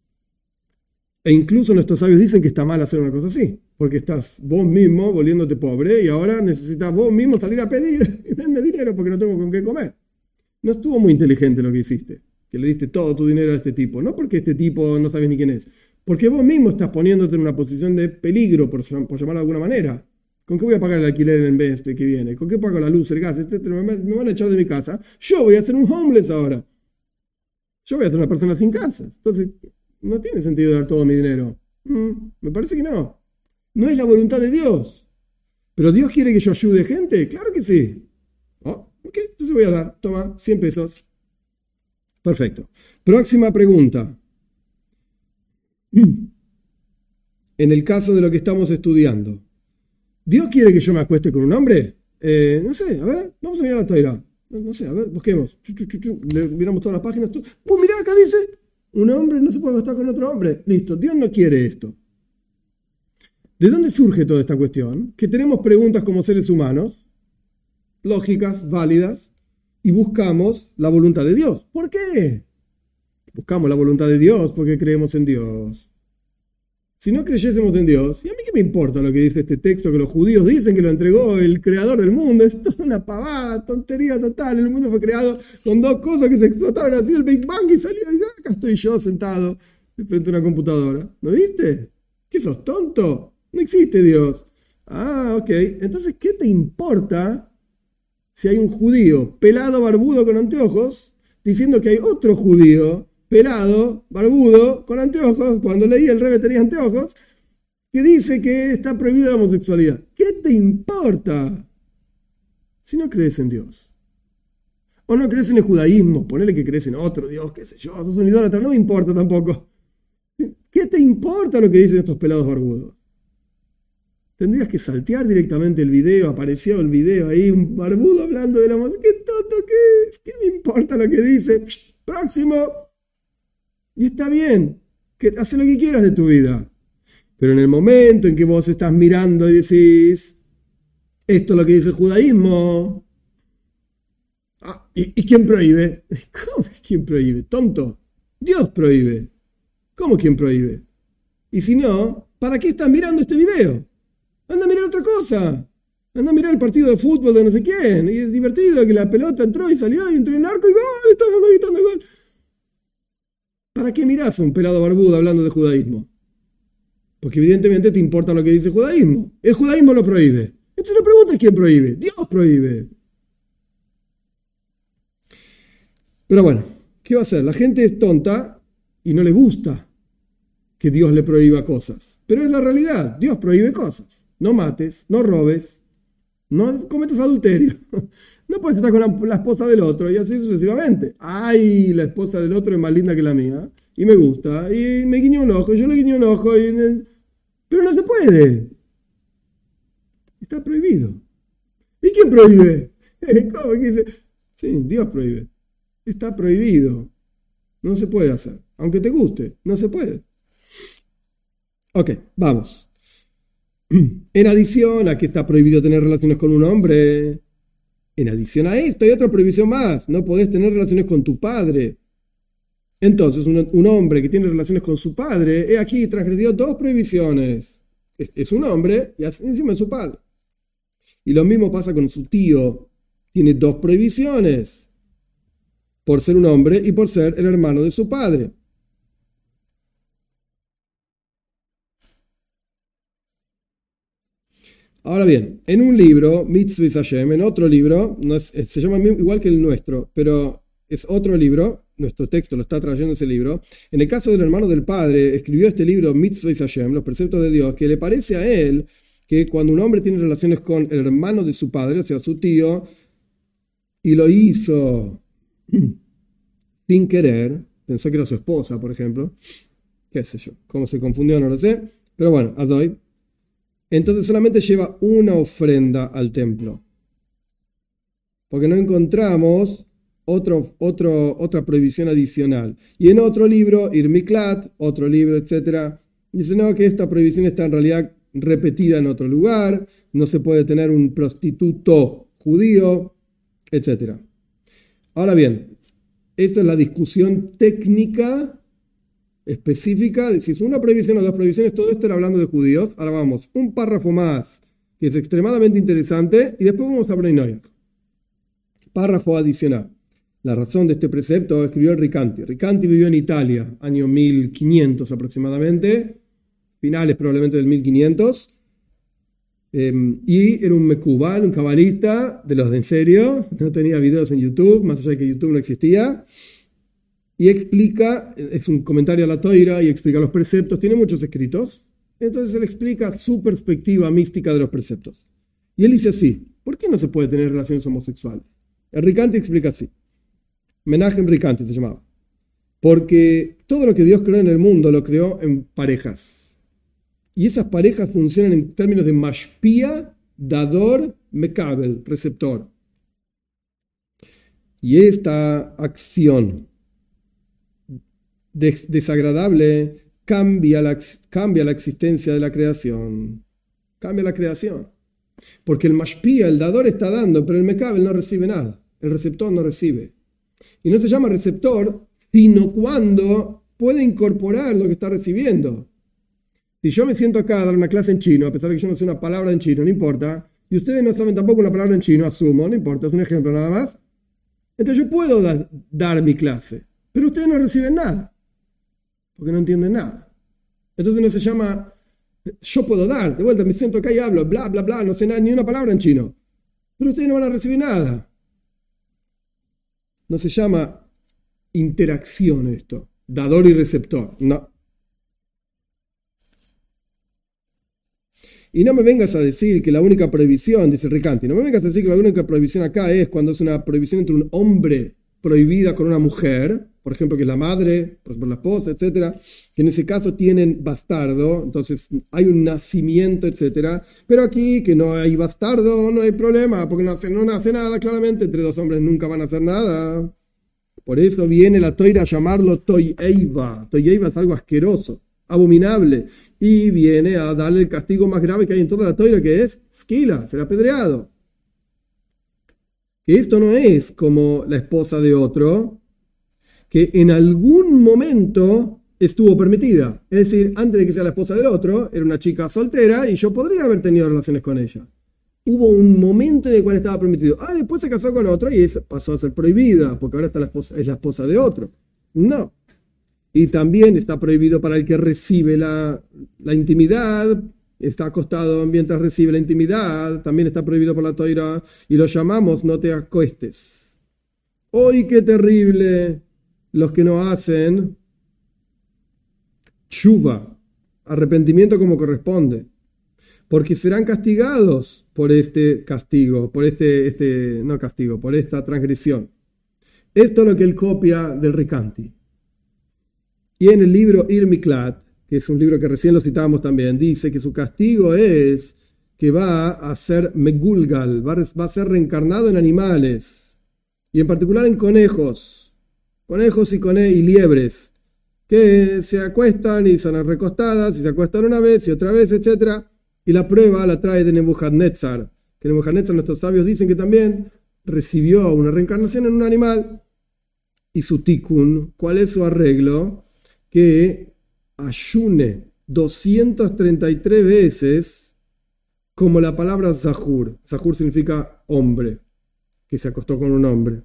E incluso nuestros sabios dicen que está mal hacer una cosa así, porque estás vos mismo volviéndote pobre y ahora necesitas vos mismo salir a pedir y denme dinero porque no tengo con qué comer. No estuvo muy inteligente lo que hiciste, que le diste todo tu dinero a este tipo, no porque este tipo no sabes ni quién es, porque vos mismo estás poniéndote en una posición de peligro, por, por llamarlo de alguna manera. ¿Con qué voy a pagar el alquiler en el mes que viene? ¿Con qué pago la luz, el gas, etcétera? Me, me van a echar de mi casa. Yo voy a ser un homeless ahora. Yo voy a ser una persona sin casa. Entonces, no tiene sentido dar todo mi dinero. Mm, me parece que no. No es la voluntad de Dios. ¿Pero Dios quiere que yo ayude gente? Claro que sí. Oh, ok, entonces voy a dar. Toma, cien pesos. Perfecto. Próxima pregunta. En el caso de lo que estamos estudiando, ¿Dios quiere que yo me acueste con un hombre? Eh, no sé, a ver, vamos a mirar la Toira. No, no sé, a ver, busquemos. Chu, chu, chu, chu. Le miramos todas las páginas. Pues mirá, acá dice, un hombre no se puede acostar con otro hombre. Listo, Dios no quiere esto. ¿De dónde surge toda esta cuestión? Que tenemos preguntas como seres humanos, lógicas, válidas, y buscamos la voluntad de Dios. ¿Por qué? Buscamos la voluntad de Dios porque creemos en Dios. Si no creyésemos en Dios, ¿y a mí qué me importa lo que dice este texto que los judíos dicen que lo entregó el creador del mundo? Es toda una pavada, tontería total. El mundo fue creado con dos cosas que se explotaron así, el Big Bang, y salió y acá estoy yo sentado frente a una computadora. ¿No viste? ¿Qué sos, tonto? No existe Dios. Ah, ok. Entonces, ¿qué te importa si hay un judío pelado, barbudo, con anteojos, diciendo que hay otro judío pelado, barbudo, con anteojos, cuando leí el Rebbe tenía anteojos, que dice que está prohibida la homosexualidad? ¿Qué te importa si no crees en Dios? O no crees en el judaísmo, ponele que crees en otro Dios, qué sé yo, sos un idólatra, no me importa tampoco. ¿Qué te importa lo que dicen estos pelados barbudos? Tendrías que saltear directamente el video, apareció el video ahí, un barbudo hablando de la homosexualidad. ¿Qué tonto que es? ¿Qué me importa lo que dice? Próximo. Y está bien, que hace lo que quieras de tu vida. Pero en el momento en que vos estás mirando y decís, esto es lo que dice el judaísmo. Ah, ¿y, ¿y quién prohíbe? ¿Cómo quién prohíbe? Tonto. Dios prohíbe. ¿Cómo quién prohíbe? Y si no, ¿para qué estás mirando este video? Anda a mirar otra cosa. Anda a mirar el partido de fútbol de no sé quién. Y es divertido que la pelota entró y salió y entró en el arco y gol. Estamos gritando gol. ¿Para qué mirás a un pelado barbudo hablando de judaísmo? Porque evidentemente te importa lo que dice el judaísmo. El judaísmo lo prohíbe. Entonces la pregunta es quién prohíbe. Dios prohíbe. Pero bueno, ¿qué va a hacer? La gente es tonta y no le gusta que Dios le prohíba cosas. Pero es la realidad, Dios prohíbe cosas. No mates, no robes, no cometas adulterio. No puedes estar con la, la esposa del otro y así sucesivamente. Ay, la esposa del otro es más linda que la mía y me gusta y me guiñó un ojo, yo le guiño un ojo, y... pero no se puede. Está prohibido. ¿Y quién prohíbe? ¿Cómo que dice? Sí, Dios prohíbe. Está prohibido. No se puede hacer. Aunque te guste, no se puede. Ok, vamos. En adición a que está prohibido tener relaciones con un hombre, en adición a esto hay otra prohibición más. No podés tener relaciones con tu padre. Entonces, un, un hombre que tiene relaciones con su padre, he aquí transgredió dos prohibiciones. Es, es un hombre y encima es su padre. Y lo mismo pasa con su tío. Tiene dos prohibiciones. Por ser un hombre y por ser el hermano de su padre. Ahora bien, en un libro, Mitzvah Hashem, en otro libro, no es, se llama igual que el nuestro, pero es otro libro, nuestro texto lo está trayendo ese libro. En el caso del hermano del padre, escribió este libro, Mitzvah Hashem, los preceptos de Dios, que le parece a él que cuando un hombre tiene relaciones con el hermano de su padre, o sea, su tío, y lo hizo sin querer, pensó que era su esposa, por ejemplo, qué sé yo, cómo se confundió, no lo sé, pero bueno, Adoy. Entonces solamente lleva una ofrenda al templo. Porque no encontramos otro, otro, otra prohibición adicional. Y en otro libro, Irmiklat, otro libro, etcétera, dice no, que esta prohibición está en realidad repetida en otro lugar, no se puede tener un prostituto judío, etcétera. Ahora bien, esta es la discusión técnica específica de si es una prohibición o dos prohibiciones. Todo esto era hablando de judíos. Ahora vamos, un párrafo más que es extremadamente interesante y después vamos a Breinoyak. Párrafo adicional. La razón de este precepto escribió el Ricanti. Ricanti vivió en Italia, año mil quinientos aproximadamente, finales probablemente del mil quinientos, eh, y era un mecubal, un cabalista de los de en serio. No tenía videos en YouTube, más allá de que YouTube no existía. Y explica, es un comentario a la Toira y explica los preceptos, tiene muchos escritos. Entonces él explica su perspectiva mística de los preceptos. Y él dice así, ¿por qué no se puede tener relaciones homosexuales? El Ricanti explica así. Menachem Ricanti se llamaba. Porque todo lo que Dios creó en el mundo lo creó en parejas. Y esas parejas funcionan en términos de mashpia, dador, mekabel, receptor. Y esta acción Des- desagradable cambia la, cambia la existencia de la creación. Cambia la creación. Porque el mashpia, el dador, está dando, pero el mekabel no recibe nada. El receptor no recibe. Y no se llama receptor, sino cuando puede incorporar lo que está recibiendo. Si yo me siento acá a dar una clase en chino, a pesar de que yo no sé una palabra en chino, no importa, y ustedes no saben tampoco una palabra en chino, asumo, no importa, es un ejemplo nada más, entonces yo puedo da- dar mi clase, pero ustedes no reciben nada. Porque no entienden nada. Entonces no se llama, yo puedo dar, de vuelta me siento acá y hablo, bla, bla, bla, no sé nada, ni una palabra en chino. Pero ustedes no van a recibir nada. No se llama interacción esto, dador y receptor, no. Y no me vengas a decir que la única prohibición, dice Ricanti, no me vengas a decir que la única prohibición acá es cuando es una prohibición entre un hombre prohibida con una mujer, por ejemplo, que es la madre, por ejemplo, la esposa, etcétera, que en ese caso tienen bastardo, entonces hay un nacimiento, etcétera. Pero aquí, que no hay bastardo, no hay problema, porque no nace, no nace nada, claramente, entre dos hombres nunca van a hacer nada. Por eso viene la Toira a llamarlo Toyeiva. Toyeiva es algo asqueroso, abominable, y viene a darle el castigo más grave que hay en toda la Toira, que es Skila, ser apedreado. Que esto no es como la esposa de otro, que en algún momento estuvo permitida. Es decir, antes de que sea la esposa del otro, era una chica soltera y yo podría haber tenido relaciones con ella. Hubo un momento en el cual estaba permitido. Ah, después se casó con otro y eso pasó a ser prohibida, porque ahora está la esposa, es la esposa de otro. No. Y también está prohibido para el que recibe la, la intimidad, está acostado mientras recibe la intimidad, también está prohibido por la Toira, y lo llamamos no te acuestes. ¡Uy, qué terrible! Los que no hacen tshuva, arrepentimiento como corresponde, porque serán castigados por este castigo, por este, este, no castigo, por esta transgresión. Esto es lo que él copia del Rikanti. Y en el libro Ir Miklat, que es un libro que recién lo citábamos también, dice que su castigo es que va a ser megulgal, va a ser reencarnado en animales, y en particular en conejos, conejos y, cone y liebres, que se acuestan y son recostadas, y se acuestan una vez y otra vez, etcétera. Y la prueba la trae de Nebuchadnezzar, que Nebuchadnezzar, nuestros sabios dicen que también recibió una reencarnación en un animal. Y su tikkun, ¿cuál es su arreglo? Que ayune doscientas treinta y tres veces como la palabra Zahur. Zahur significa hombre, que se acostó con un hombre.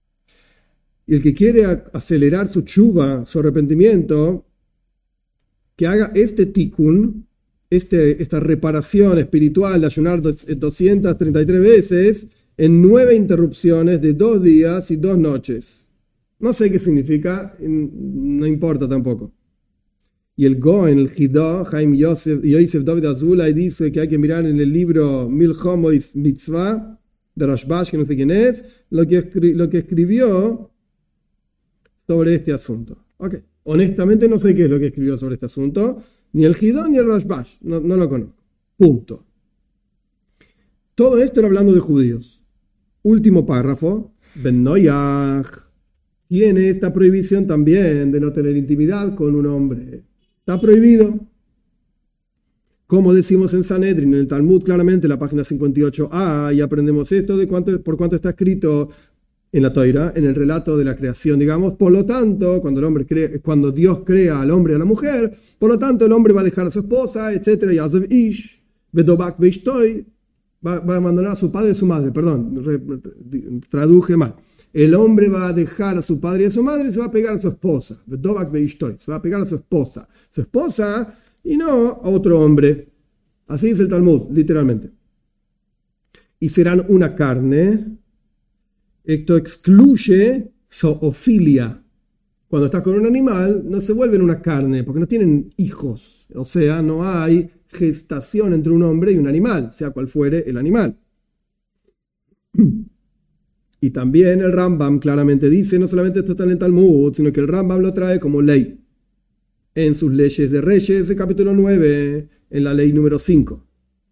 Y el que quiere acelerar su tshuva, su arrepentimiento, que haga este tikkun, este, esta reparación espiritual de ayunar doscientas treinta y tres veces en nueve interrupciones de dos días y dos noches. No sé qué significa, no importa tampoco. Y el Goen, el Hidó, Haim Yosef, Yosef David Azulay dice que hay que mirar en el libro Milchomois Mitzvah de Rashbash, que no sé quién es, lo que, escri- lo que escribió sobre este asunto. Okay. Honestamente no sé qué es lo que escribió sobre este asunto, ni el Hidó ni el Rashbash, no, no lo conozco. Punto. Todo esto era hablando de judíos. Último párrafo, Ben Noyach tiene esta prohibición también de no tener intimidad con un hombre. Está prohibido. Como decimos en Sanedrin, en el Talmud, claramente, la página cincuenta y ocho a, y aprendemos esto de cuánto, por cuánto está escrito en la Toira, en el relato de la creación, digamos. Por lo tanto, cuando, el hombre crea, cuando Dios crea al hombre y a la mujer, por lo tanto, el hombre va a dejar a su esposa, etcétera, y Azav Ish, Bedobak Beishtoy, va, va a abandonar a su padre y a su madre. Perdón, re, re, traduje mal. El hombre va a dejar a su padre y a su madre y se va a pegar a su esposa. Se va a pegar a su esposa. Su esposa y no a otro hombre. Así dice el Talmud, literalmente. Y serán una carne. Esto excluye zoofilia. Cuando estás con un animal, no se vuelven una carne, porque no tienen hijos. O sea, no hay gestación entre un hombre y un animal, sea cual fuere el animal. Y también el Rambam claramente dice, no solamente esto está en el Talmud, sino que el Rambam lo trae como ley en sus leyes de Reyes, de capítulo nueve, en la ley número cinco.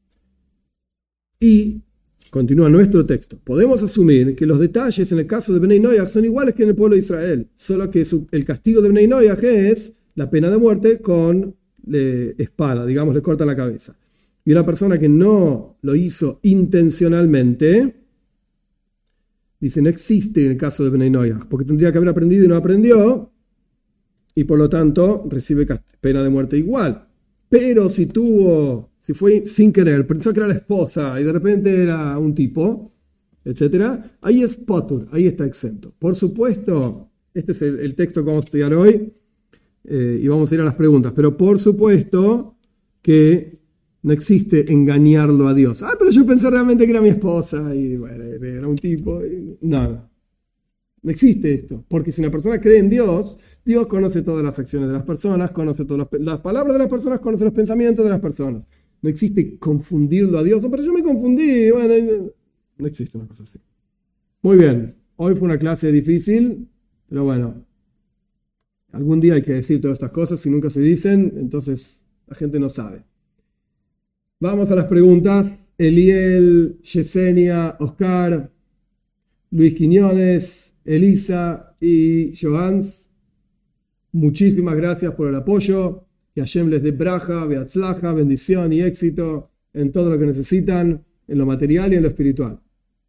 Y continúa nuestro texto. Podemos asumir que los detalles en el caso de Bnei Noach son iguales que en el pueblo de Israel, solo que su, el castigo de Bnei Noach es la pena de muerte con le, espada, digamos, le cortan la cabeza. Y una persona que no lo hizo intencionalmente, dice, no existe en el caso de Bnei Noach, porque tendría que haber aprendido y no aprendió, y por lo tanto recibe pena de muerte igual. Pero si tuvo, si fue sin querer, pensó que era la esposa y de repente era un tipo, etcétera, ahí es potur, ahí está exento. Por supuesto, este es el, el texto que vamos a estudiar hoy, eh, y vamos a ir a las preguntas, pero por supuesto que no existe engañarlo a Dios. Ah, pero yo pensé realmente que era mi esposa y bueno, era un tipo. Y... No, no existe esto. Porque si una persona cree en Dios, Dios conoce todas las acciones de las personas, conoce todas las, las palabras de las personas, conoce los pensamientos de las personas. No existe confundirlo a Dios. No, pero yo me confundí. Bueno, no existe una cosa así. Muy bien. Hoy fue una clase difícil, pero bueno. Algún día hay que decir todas estas cosas. Si nunca se dicen, entonces la gente no sabe. Vamos a las preguntas. Eliel, Yesenia, Oscar, Luis Quiñones, Elisa y Joans. Muchísimas gracias por el apoyo. Que Hashem les dé braja, beatzlaja, bendición y éxito en todo lo que necesitan, en lo material y en lo espiritual.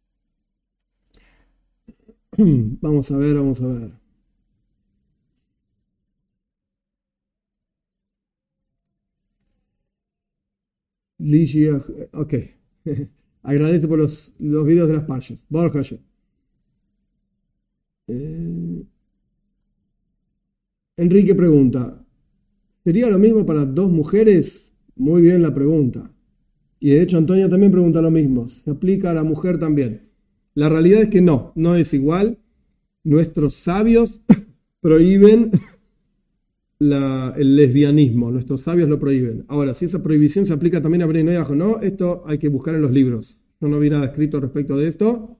Vamos a ver, vamos a ver. Ligia, ok. Agradezco por los, los videos de las parshas. Baruch Hashem. Eh, Enrique pregunta, ¿sería lo mismo para dos mujeres? Muy bien la pregunta. Y de hecho Antonio también pregunta lo mismo. ¿Se aplica a la mujer también? La realidad es que no, no es igual. Nuestros sabios prohíben la, el lesbianismo. Nuestros sabios lo prohíben. Ahora, si esa prohibición se aplica también a Bnei Noach o no, esto hay que buscar en los libros. Yo no vi nada escrito respecto de esto.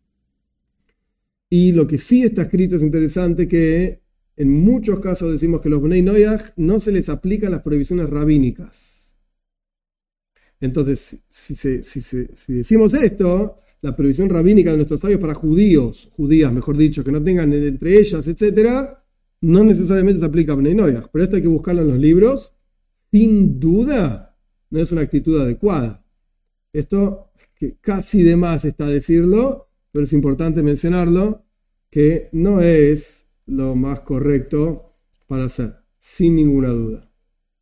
Y lo que sí está escrito es interesante, que en muchos casos decimos que los Bnei Noach no se les aplican las prohibiciones rabínicas. Entonces, si, se, si, se, si decimos esto, la prohibición rabínica de nuestros sabios para judíos, judías mejor dicho, que no tengan entre ellas, etcétera, no necesariamente se aplica a Bnei Noach. Pero esto hay que buscarlo en los libros. Sin duda, no es una actitud adecuada. Esto, que casi de más está decirlo, pero es importante mencionarlo, que no es lo más correcto para hacer, sin ninguna duda.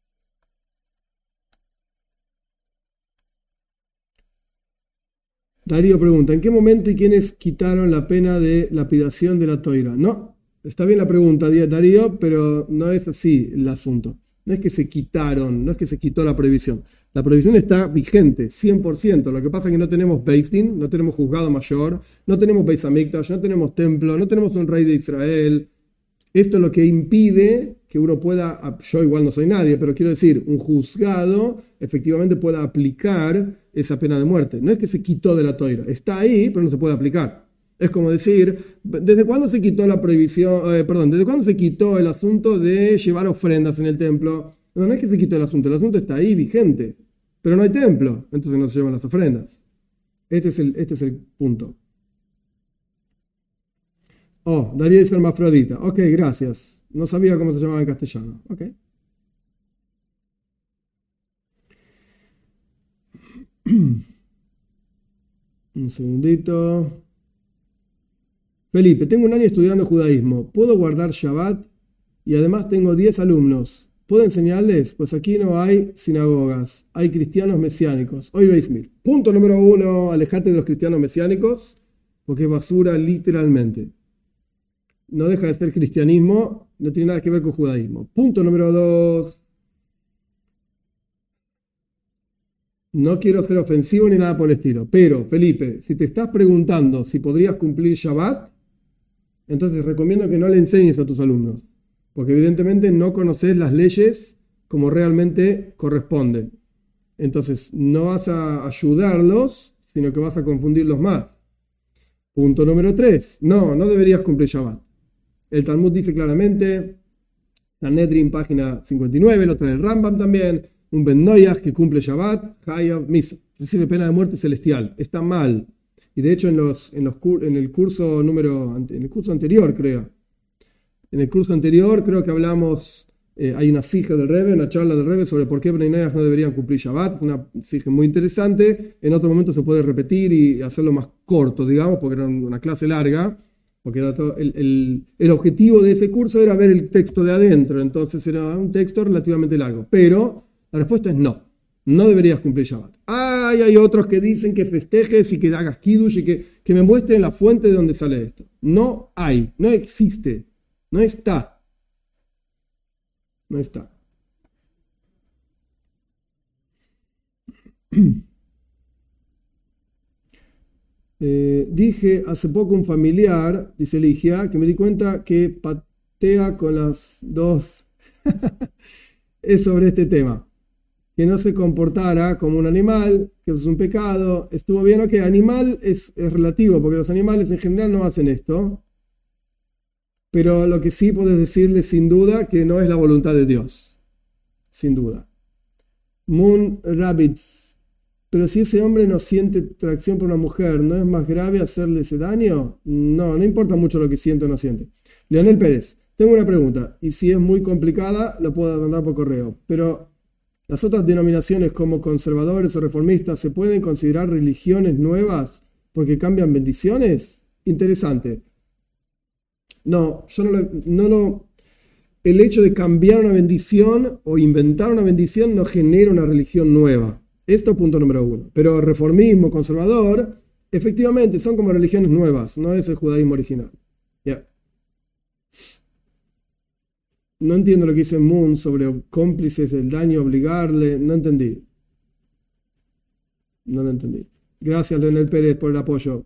Darío pregunta, ¿en qué momento y quiénes quitaron la pena de lapidación de la toira? No, está bien la pregunta, Darío, pero no es así el asunto. No es que se quitaron, no es que se quitó la prohibición. La prohibición está vigente, cien por ciento. Lo que pasa es que no tenemos Beis Din, no tenemos juzgado mayor, no tenemos Beis Hamikdash, no tenemos templo, no tenemos un rey de Israel. Esto es lo que impide que uno pueda, yo igual no soy nadie, pero quiero decir, un juzgado efectivamente pueda aplicar esa pena de muerte. No es que se quitó de la toira, está ahí, pero no se puede aplicar. Es como decir, ¿desde cuándo se quitó la prohibición, eh, perdón, desde cuándo se quitó el asunto de llevar ofrendas en el templo? No, no es que se quitó el asunto, el asunto está ahí vigente, pero no hay templo, entonces no se llevan las ofrendas. Este es el, este es el punto. Oh, Darío dice hermafrodita. Ok, gracias. No sabía cómo se llamaba en castellano. Ok. Un segundito. Felipe, tengo un año estudiando judaísmo. ¿Puedo guardar Shabbat? Y además tengo diez alumnos. ¿Puedo enseñarles? Pues aquí no hay sinagogas. Hay cristianos mesiánicos. Hoy veis mil. Punto número uno, alejate de los cristianos mesiánicos, porque es basura literalmente. No deja de ser cristianismo, no tiene nada que ver con judaísmo. Punto número dos. No quiero ser ofensivo ni nada por el estilo, pero Felipe, si te estás preguntando si podrías cumplir Shabbat, entonces recomiendo que no le enseñes a tus alumnos, porque evidentemente no conoces las leyes como realmente corresponde. Entonces no vas a ayudarlos, sino que vas a confundirlos más. Punto número tres. No, no deberías cumplir Shabbat. El Talmud dice claramente, Sanedrin, página cincuenta y nueve, lo trae el Rambam también, un Ben Noach que cumple Shabbat, Hayav Miso, recibe pena de muerte celestial. Está mal. Y de hecho en, los, en, los, en el curso número, en el curso anterior creo, en el curso anterior creo que hablamos, eh, hay una sija del Rebbe, una charla del Rebbe sobre por qué Bnei Noach no deberían cumplir Shabbat, una sija muy interesante. En otro momento se puede repetir y hacerlo más corto, digamos, porque era una clase larga. Porque era todo, el, el, el objetivo de ese curso era ver el texto de adentro, entonces era un texto relativamente largo. Pero la respuesta es no, no deberías cumplir Shabbat. Ay, hay otros que dicen que festejes y que hagas kiddush y que, que me muestren la fuente de donde sale esto. No hay, no existe, no está. No está. Eh, dije hace poco un familiar, dice Ligia, que me di cuenta que patea con las dos. Es sobre este tema. Que no se comportara como un animal, que eso es un pecado. Estuvo bien, ok, animal es, es relativo, porque los animales en general no hacen esto. Pero lo que sí puedes decirle sin duda que no es la voluntad de Dios. Sin duda. Moon Rabbits. Pero si ese hombre no siente atracción por una mujer, ¿no es más grave hacerle ese daño? No, no importa mucho lo que siente o no siente. Leonel Pérez, tengo una pregunta, y si es muy complicada, lo puedo mandar por correo. Pero, ¿las otras denominaciones como conservadores o reformistas se pueden considerar religiones nuevas porque cambian bendiciones? Interesante. No, yo no lo... No lo el hecho de cambiar una bendición o inventar una bendición no genera una religión nueva. Esto punto número uno. Pero reformismo, conservador, efectivamente son como religiones nuevas, no es el judaísmo original. Yeah. No entiendo lo que dice Moon sobre cómplices del daño, obligarle, no entendí. No lo entendí. Gracias, Leonel Pérez, por el apoyo.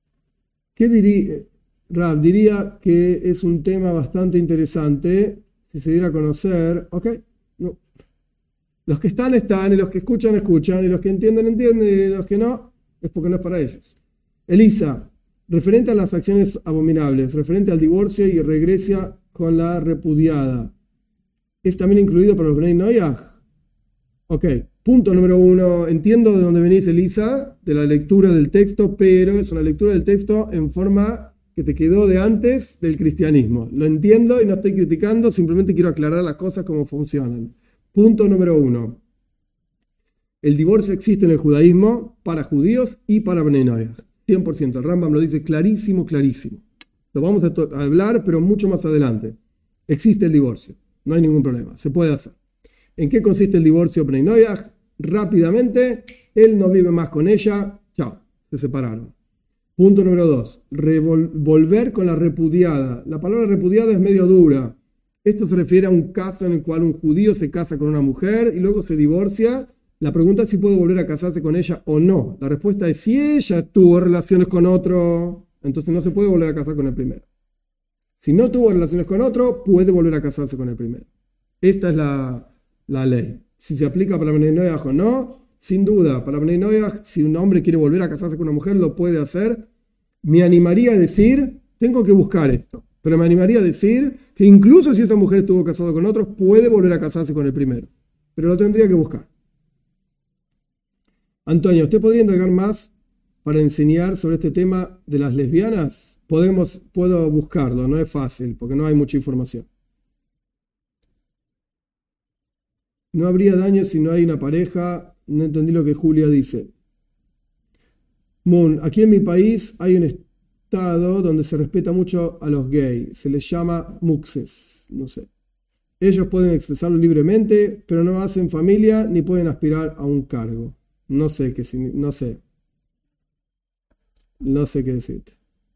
¿Qué diría? Rab, diría que es un tema bastante interesante. si se diera a conocer, ok, no. Los que están, están, y los que escuchan, escuchan, y los que entienden, entienden, y los que no, es porque no es para ellos. Elisa, referente a las acciones abominables, referente al divorcio y regresa con la repudiada, ¿es también incluido para los Bnei Noyaj? Ok, punto número uno, entiendo de dónde venís, Elisa, de la lectura del texto, pero es una lectura del texto en forma que te quedó de antes del cristianismo. Lo entiendo y no estoy criticando, simplemente quiero aclarar las cosas cómo funcionan. Punto número uno. El divorcio existe en el judaísmo para judíos y para Bnei Noyaj. cien por ciento. El Rambam lo dice clarísimo, clarísimo. Lo vamos a, a hablar, pero mucho más adelante. Existe el divorcio. No hay ningún problema. Se puede hacer. ¿En qué consiste el divorcio Bnei Noyaj? Rápidamente, él no vive más con ella. Chao. Se separaron. Punto número dos. Revol- volver con la repudiada. La palabra repudiada es medio dura. Esto se refiere a un caso en el cual un judío se casa con una mujer y luego se divorcia. La pregunta es si puede volver a casarse con ella o no. La respuesta es si ella tuvo relaciones con otro, entonces no se puede volver a casar con el primero. Si no tuvo relaciones con otro, puede volver a casarse con el primero. Esta es la, la ley. Si se aplica para Bnei Noyaj o no, sin duda, para Bnei Noyaj, si un hombre quiere volver a casarse con una mujer, lo puede hacer. Me animaría a decir, tengo que buscar esto, pero me animaría a decir que incluso si esa mujer estuvo casada con otros, puede volver a casarse con el primero. Pero lo tendría que buscar. Antonio, ¿usted podría entregar más para enseñar sobre este tema de las lesbianas? Podemos, puedo buscarlo, no es fácil, porque no hay mucha información. No habría daño si no hay una pareja. No entendí lo que Julia dice. Moon, aquí en mi país hay un estado donde se respeta mucho a los gays. Se les llama muxes, no sé. Ellos pueden expresarlo libremente, pero no hacen familia ni pueden aspirar a un cargo. No sé qué no sé. No sé qué decirte.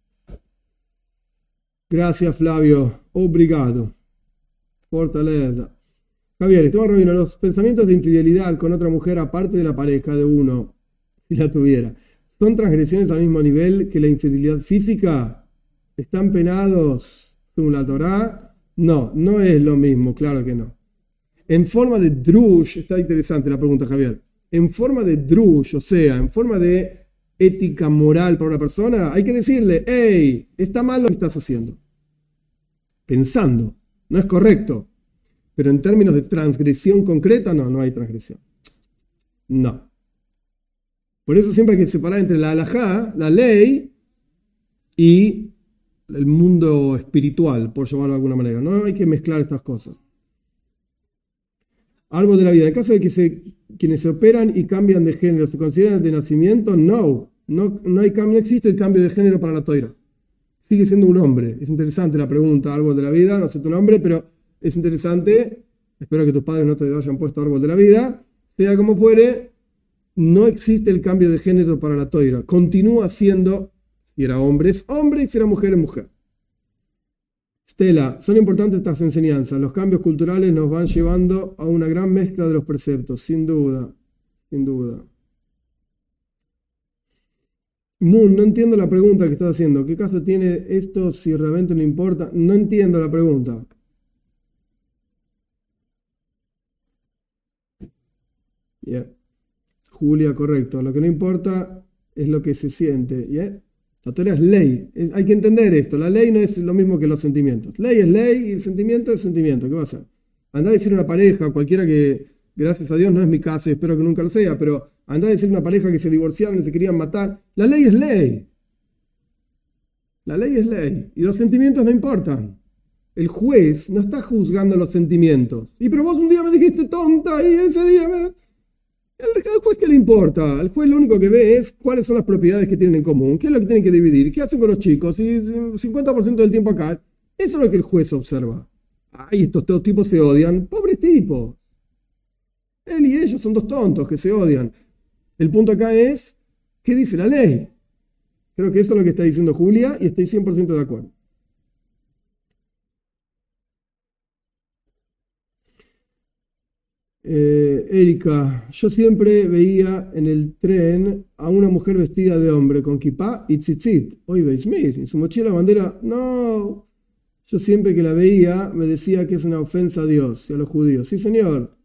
Gracias, Flavio. Obrigado. Fortaleza. Javier, Esteban Rabino, los pensamientos de infidelidad con otra mujer aparte de la pareja de uno, si la tuviera, ¿son transgresiones al mismo nivel que la infidelidad física? ¿Están penados según la Torá? No, no es lo mismo, claro que no. En forma de drush, está interesante la pregunta, Javier. En forma de drush, o sea, en forma de ética moral para una persona, hay que decirle, hey, está mal lo que estás haciendo. Pensando, no es correcto. Pero en términos de transgresión concreta, no, no hay transgresión. No. Por eso siempre hay que separar entre la halajá, la ley, y el mundo espiritual, por llamarlo de alguna manera. No hay que mezclar estas cosas. Árbol de la vida. En el caso de que se, quienes se operan y cambian de género, ¿se consideran de nacimiento? No. No, no, hay, no existe el cambio de género para la toira. Sigue siendo un hombre. Es interesante la pregunta, árbol de la vida. No sé tu nombre, pero es interesante. Espero que tus padres no te hayan puesto árbol de la vida. Sea como fuere, no existe el cambio de género para la toira. Continúa siendo, si era hombre es hombre y si era mujer es mujer. Stella, son importantes estas enseñanzas. Los cambios culturales nos van llevando a una gran mezcla de los preceptos, sin duda, sin duda. Moon, no entiendo la pregunta que estás haciendo. ¿Qué caso tiene esto si realmente no importa? No entiendo la pregunta. Yeah. Julia, correcto. Lo que no importa es lo que se siente. ¿Yeah? La Torah es ley. Es, hay que entender esto. La ley no es lo mismo que los sentimientos. Ley es ley y el sentimiento es sentimiento. ¿Qué va a hacer? Andá a decir a una pareja, cualquiera que, gracias a Dios, no es mi caso y espero que nunca lo sea, pero andá a decir a una pareja que se divorciaron y se querían matar. La ley es ley. La ley es ley. Y los sentimientos no importan. El juez no está juzgando los sentimientos. Y pero vos un día me dijiste tonta y ese día me... ¿El juez qué le importa? El juez lo único que ve es cuáles son las propiedades que tienen en común, qué es lo que tienen que dividir, qué hacen con los chicos, y cincuenta por ciento del tiempo acá. Eso es lo que el juez observa. Ay, estos dos tipos se odian. Pobres tipos. Él y ellos son dos tontos que se odian. El punto acá es, ¿qué dice la ley? Creo que eso es lo que está diciendo Julia y estoy cien por ciento de acuerdo. Eh, Erika, yo siempre veía en el tren a una mujer vestida de hombre con kipá y tzitzit. Hoy veis, mir, en su mochila bandera. No, yo siempre que la veía me decía que es una ofensa a Dios y a los judíos. Sí, señor.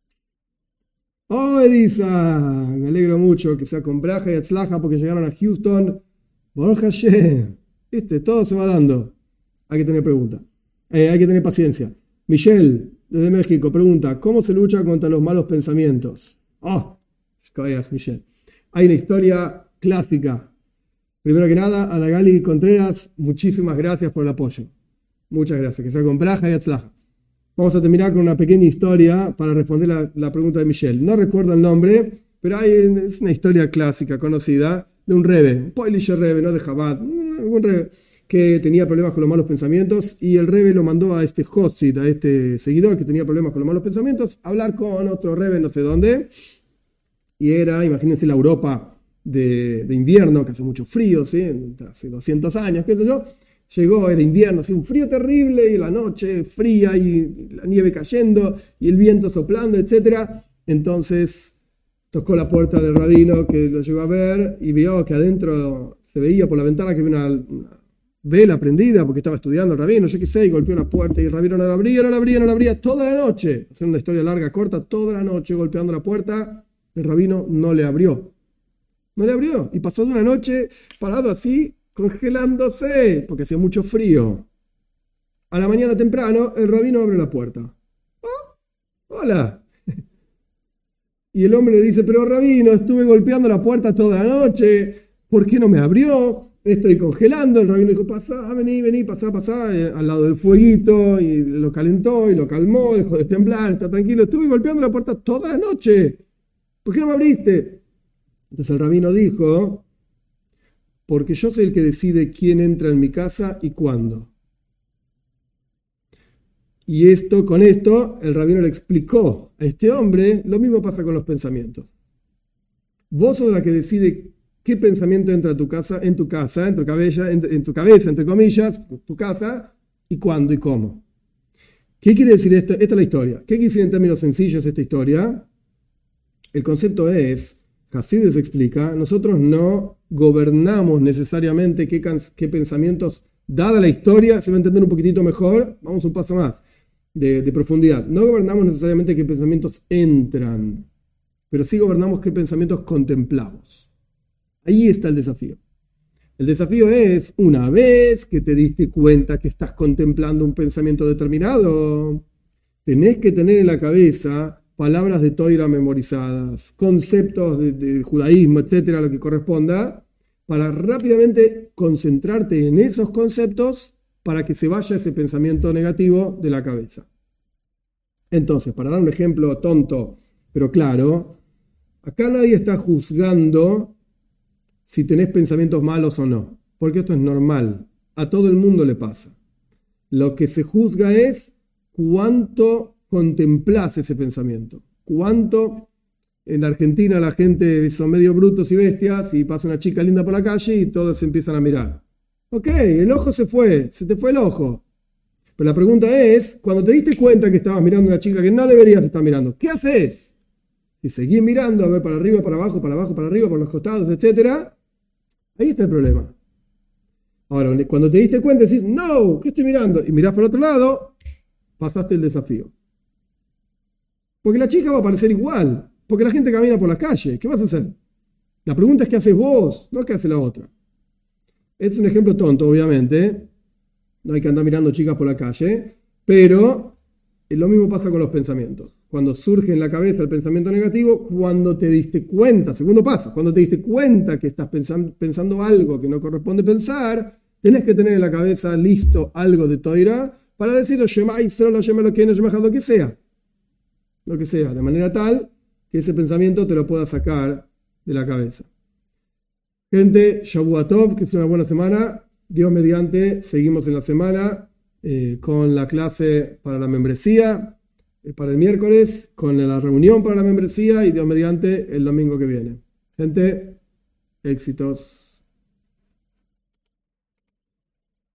Oh, Elisa, me alegro mucho que sea con braja y atzlaja porque llegaron a Houston. Baruch Hashem. Este, todo se va dando. Hay que tener pregunta. Eh, hay que tener paciencia. Michelle, desde México, pregunta, ¿cómo se lucha contra los malos pensamientos? Oh, Michelle. Hay una historia clásica. Primero que nada, a la Gali Contreras, muchísimas gracias por el apoyo. Muchas gracias. Que sea con braja y atzlaja. Vamos a terminar con una pequeña historia para responder la, la pregunta de Michelle. No recuerdo el nombre, pero hay, es una historia clásica, conocida, de un rebe, un poilisher rebe, no de Chabad, un rebe que tenía problemas con los malos pensamientos y el rebe lo mandó a este hostit, a este seguidor que tenía problemas con los malos pensamientos, a hablar con otro rebe no sé dónde. Y era, imagínense la Europa de, de invierno, que hace mucho frío, ¿sí? Hace doscientos años, qué sé yo. Llegó, era invierno, así un frío terrible, y la noche fría, y la nieve cayendo, y el viento soplando, etcétera. Entonces tocó la puerta del rabino, que lo llegó a ver, y vio que adentro se veía por la ventana que había una, una vela prendida, porque estaba estudiando el rabino, yo qué sé, y golpeó la puerta, y el rabino no la abría, no la abría, no la abría, toda la noche. Hacer una historia larga, corta, toda la noche golpeando la puerta, el rabino no le abrió. No le abrió, y pasó de una noche parado así, congelándose, porque hacía mucho frío. A la mañana temprano, el rabino abre la puerta. Oh, hola. Y el hombre le dice, pero rabino, estuve golpeando la puerta toda la noche, ¿por qué no me abrió? Estoy congelando. El rabino dijo, pasá, vení, vení, pasá, pasá, eh, al lado del fueguito, y lo calentó, y lo calmó, dejó de temblar, está tranquilo. Estuve golpeando la puerta toda la noche, ¿por qué no me abriste? Entonces el rabino dijo, porque yo soy el que decide quién entra en mi casa y cuándo. Y esto, con esto, el rabino le explicó a este hombre, lo mismo pasa con los pensamientos. Vos sos la que decide qué pensamiento entra a tu casa, en tu casa, en tu cabeza, en, en tu cabeza, entre comillas, tu casa, y cuándo y cómo. ¿Qué quiere decir esto? Esta es la historia. ¿Qué quiere decir en términos sencillos esta historia? El concepto es, Hasidus explica, nosotros no gobernamos necesariamente qué, qué pensamientos, dada la historia, se va a entender un poquitito mejor, vamos un paso más de, de profundidad. No gobernamos necesariamente qué pensamientos entran, pero sí gobernamos qué pensamientos contemplamos. Ahí está el desafío. El desafío es, una vez que te diste cuenta que estás contemplando un pensamiento determinado, tenés que tener en la cabeza palabras de Toira memorizadas, conceptos de, de judaísmo, etcétera, lo que corresponda, para rápidamente concentrarte en esos conceptos para que se vaya ese pensamiento negativo de la cabeza. Entonces, para dar un ejemplo tonto, pero claro, acá nadie está juzgando si tenés pensamientos malos o no, porque esto es normal, a todo el mundo le pasa. Lo que se juzga es cuánto contemplás ese pensamiento. ¿Cuánto? En Argentina la gente son medio brutos y bestias y pasa una chica linda por la calle y todos se empiezan a mirar. Ok, el ojo se fue, se te fue el ojo. Pero la pregunta es, cuando te diste cuenta que estabas mirando a una chica que no deberías estar mirando, ¿qué haces? Si seguís mirando, a ver para arriba, para abajo, para abajo, para arriba, por los costados, etcétera, ahí está el problema. Ahora, cuando te diste cuenta decís, no, ¿qué estoy mirando? Y mirás por otro lado, pasaste el desafío. Porque la chica va a parecer igual, porque la gente camina por la calle. ¿Qué vas a hacer? La pregunta es qué haces vos, no qué hace la otra. Este es un ejemplo tonto, obviamente. No hay que andar mirando chicas por la calle, pero lo mismo pasa con los pensamientos. Cuando surge en la cabeza el pensamiento negativo, cuando te diste cuenta, segundo paso, cuando te diste cuenta que estás pensando, pensando algo que no corresponde pensar, tenés que tener en la cabeza listo algo de Toira para decirlo, Shema Israel, lo Shema lo que no, lo que sea. Lo que sea, de manera tal que ese pensamiento te lo pueda sacar de la cabeza. Gente, Shavua Tov, que es una buena semana. Dios mediante, seguimos en la semana eh, con la clase para la membresía, eh, para el miércoles, con la reunión para la membresía y Dios mediante el domingo que viene. Gente, éxitos.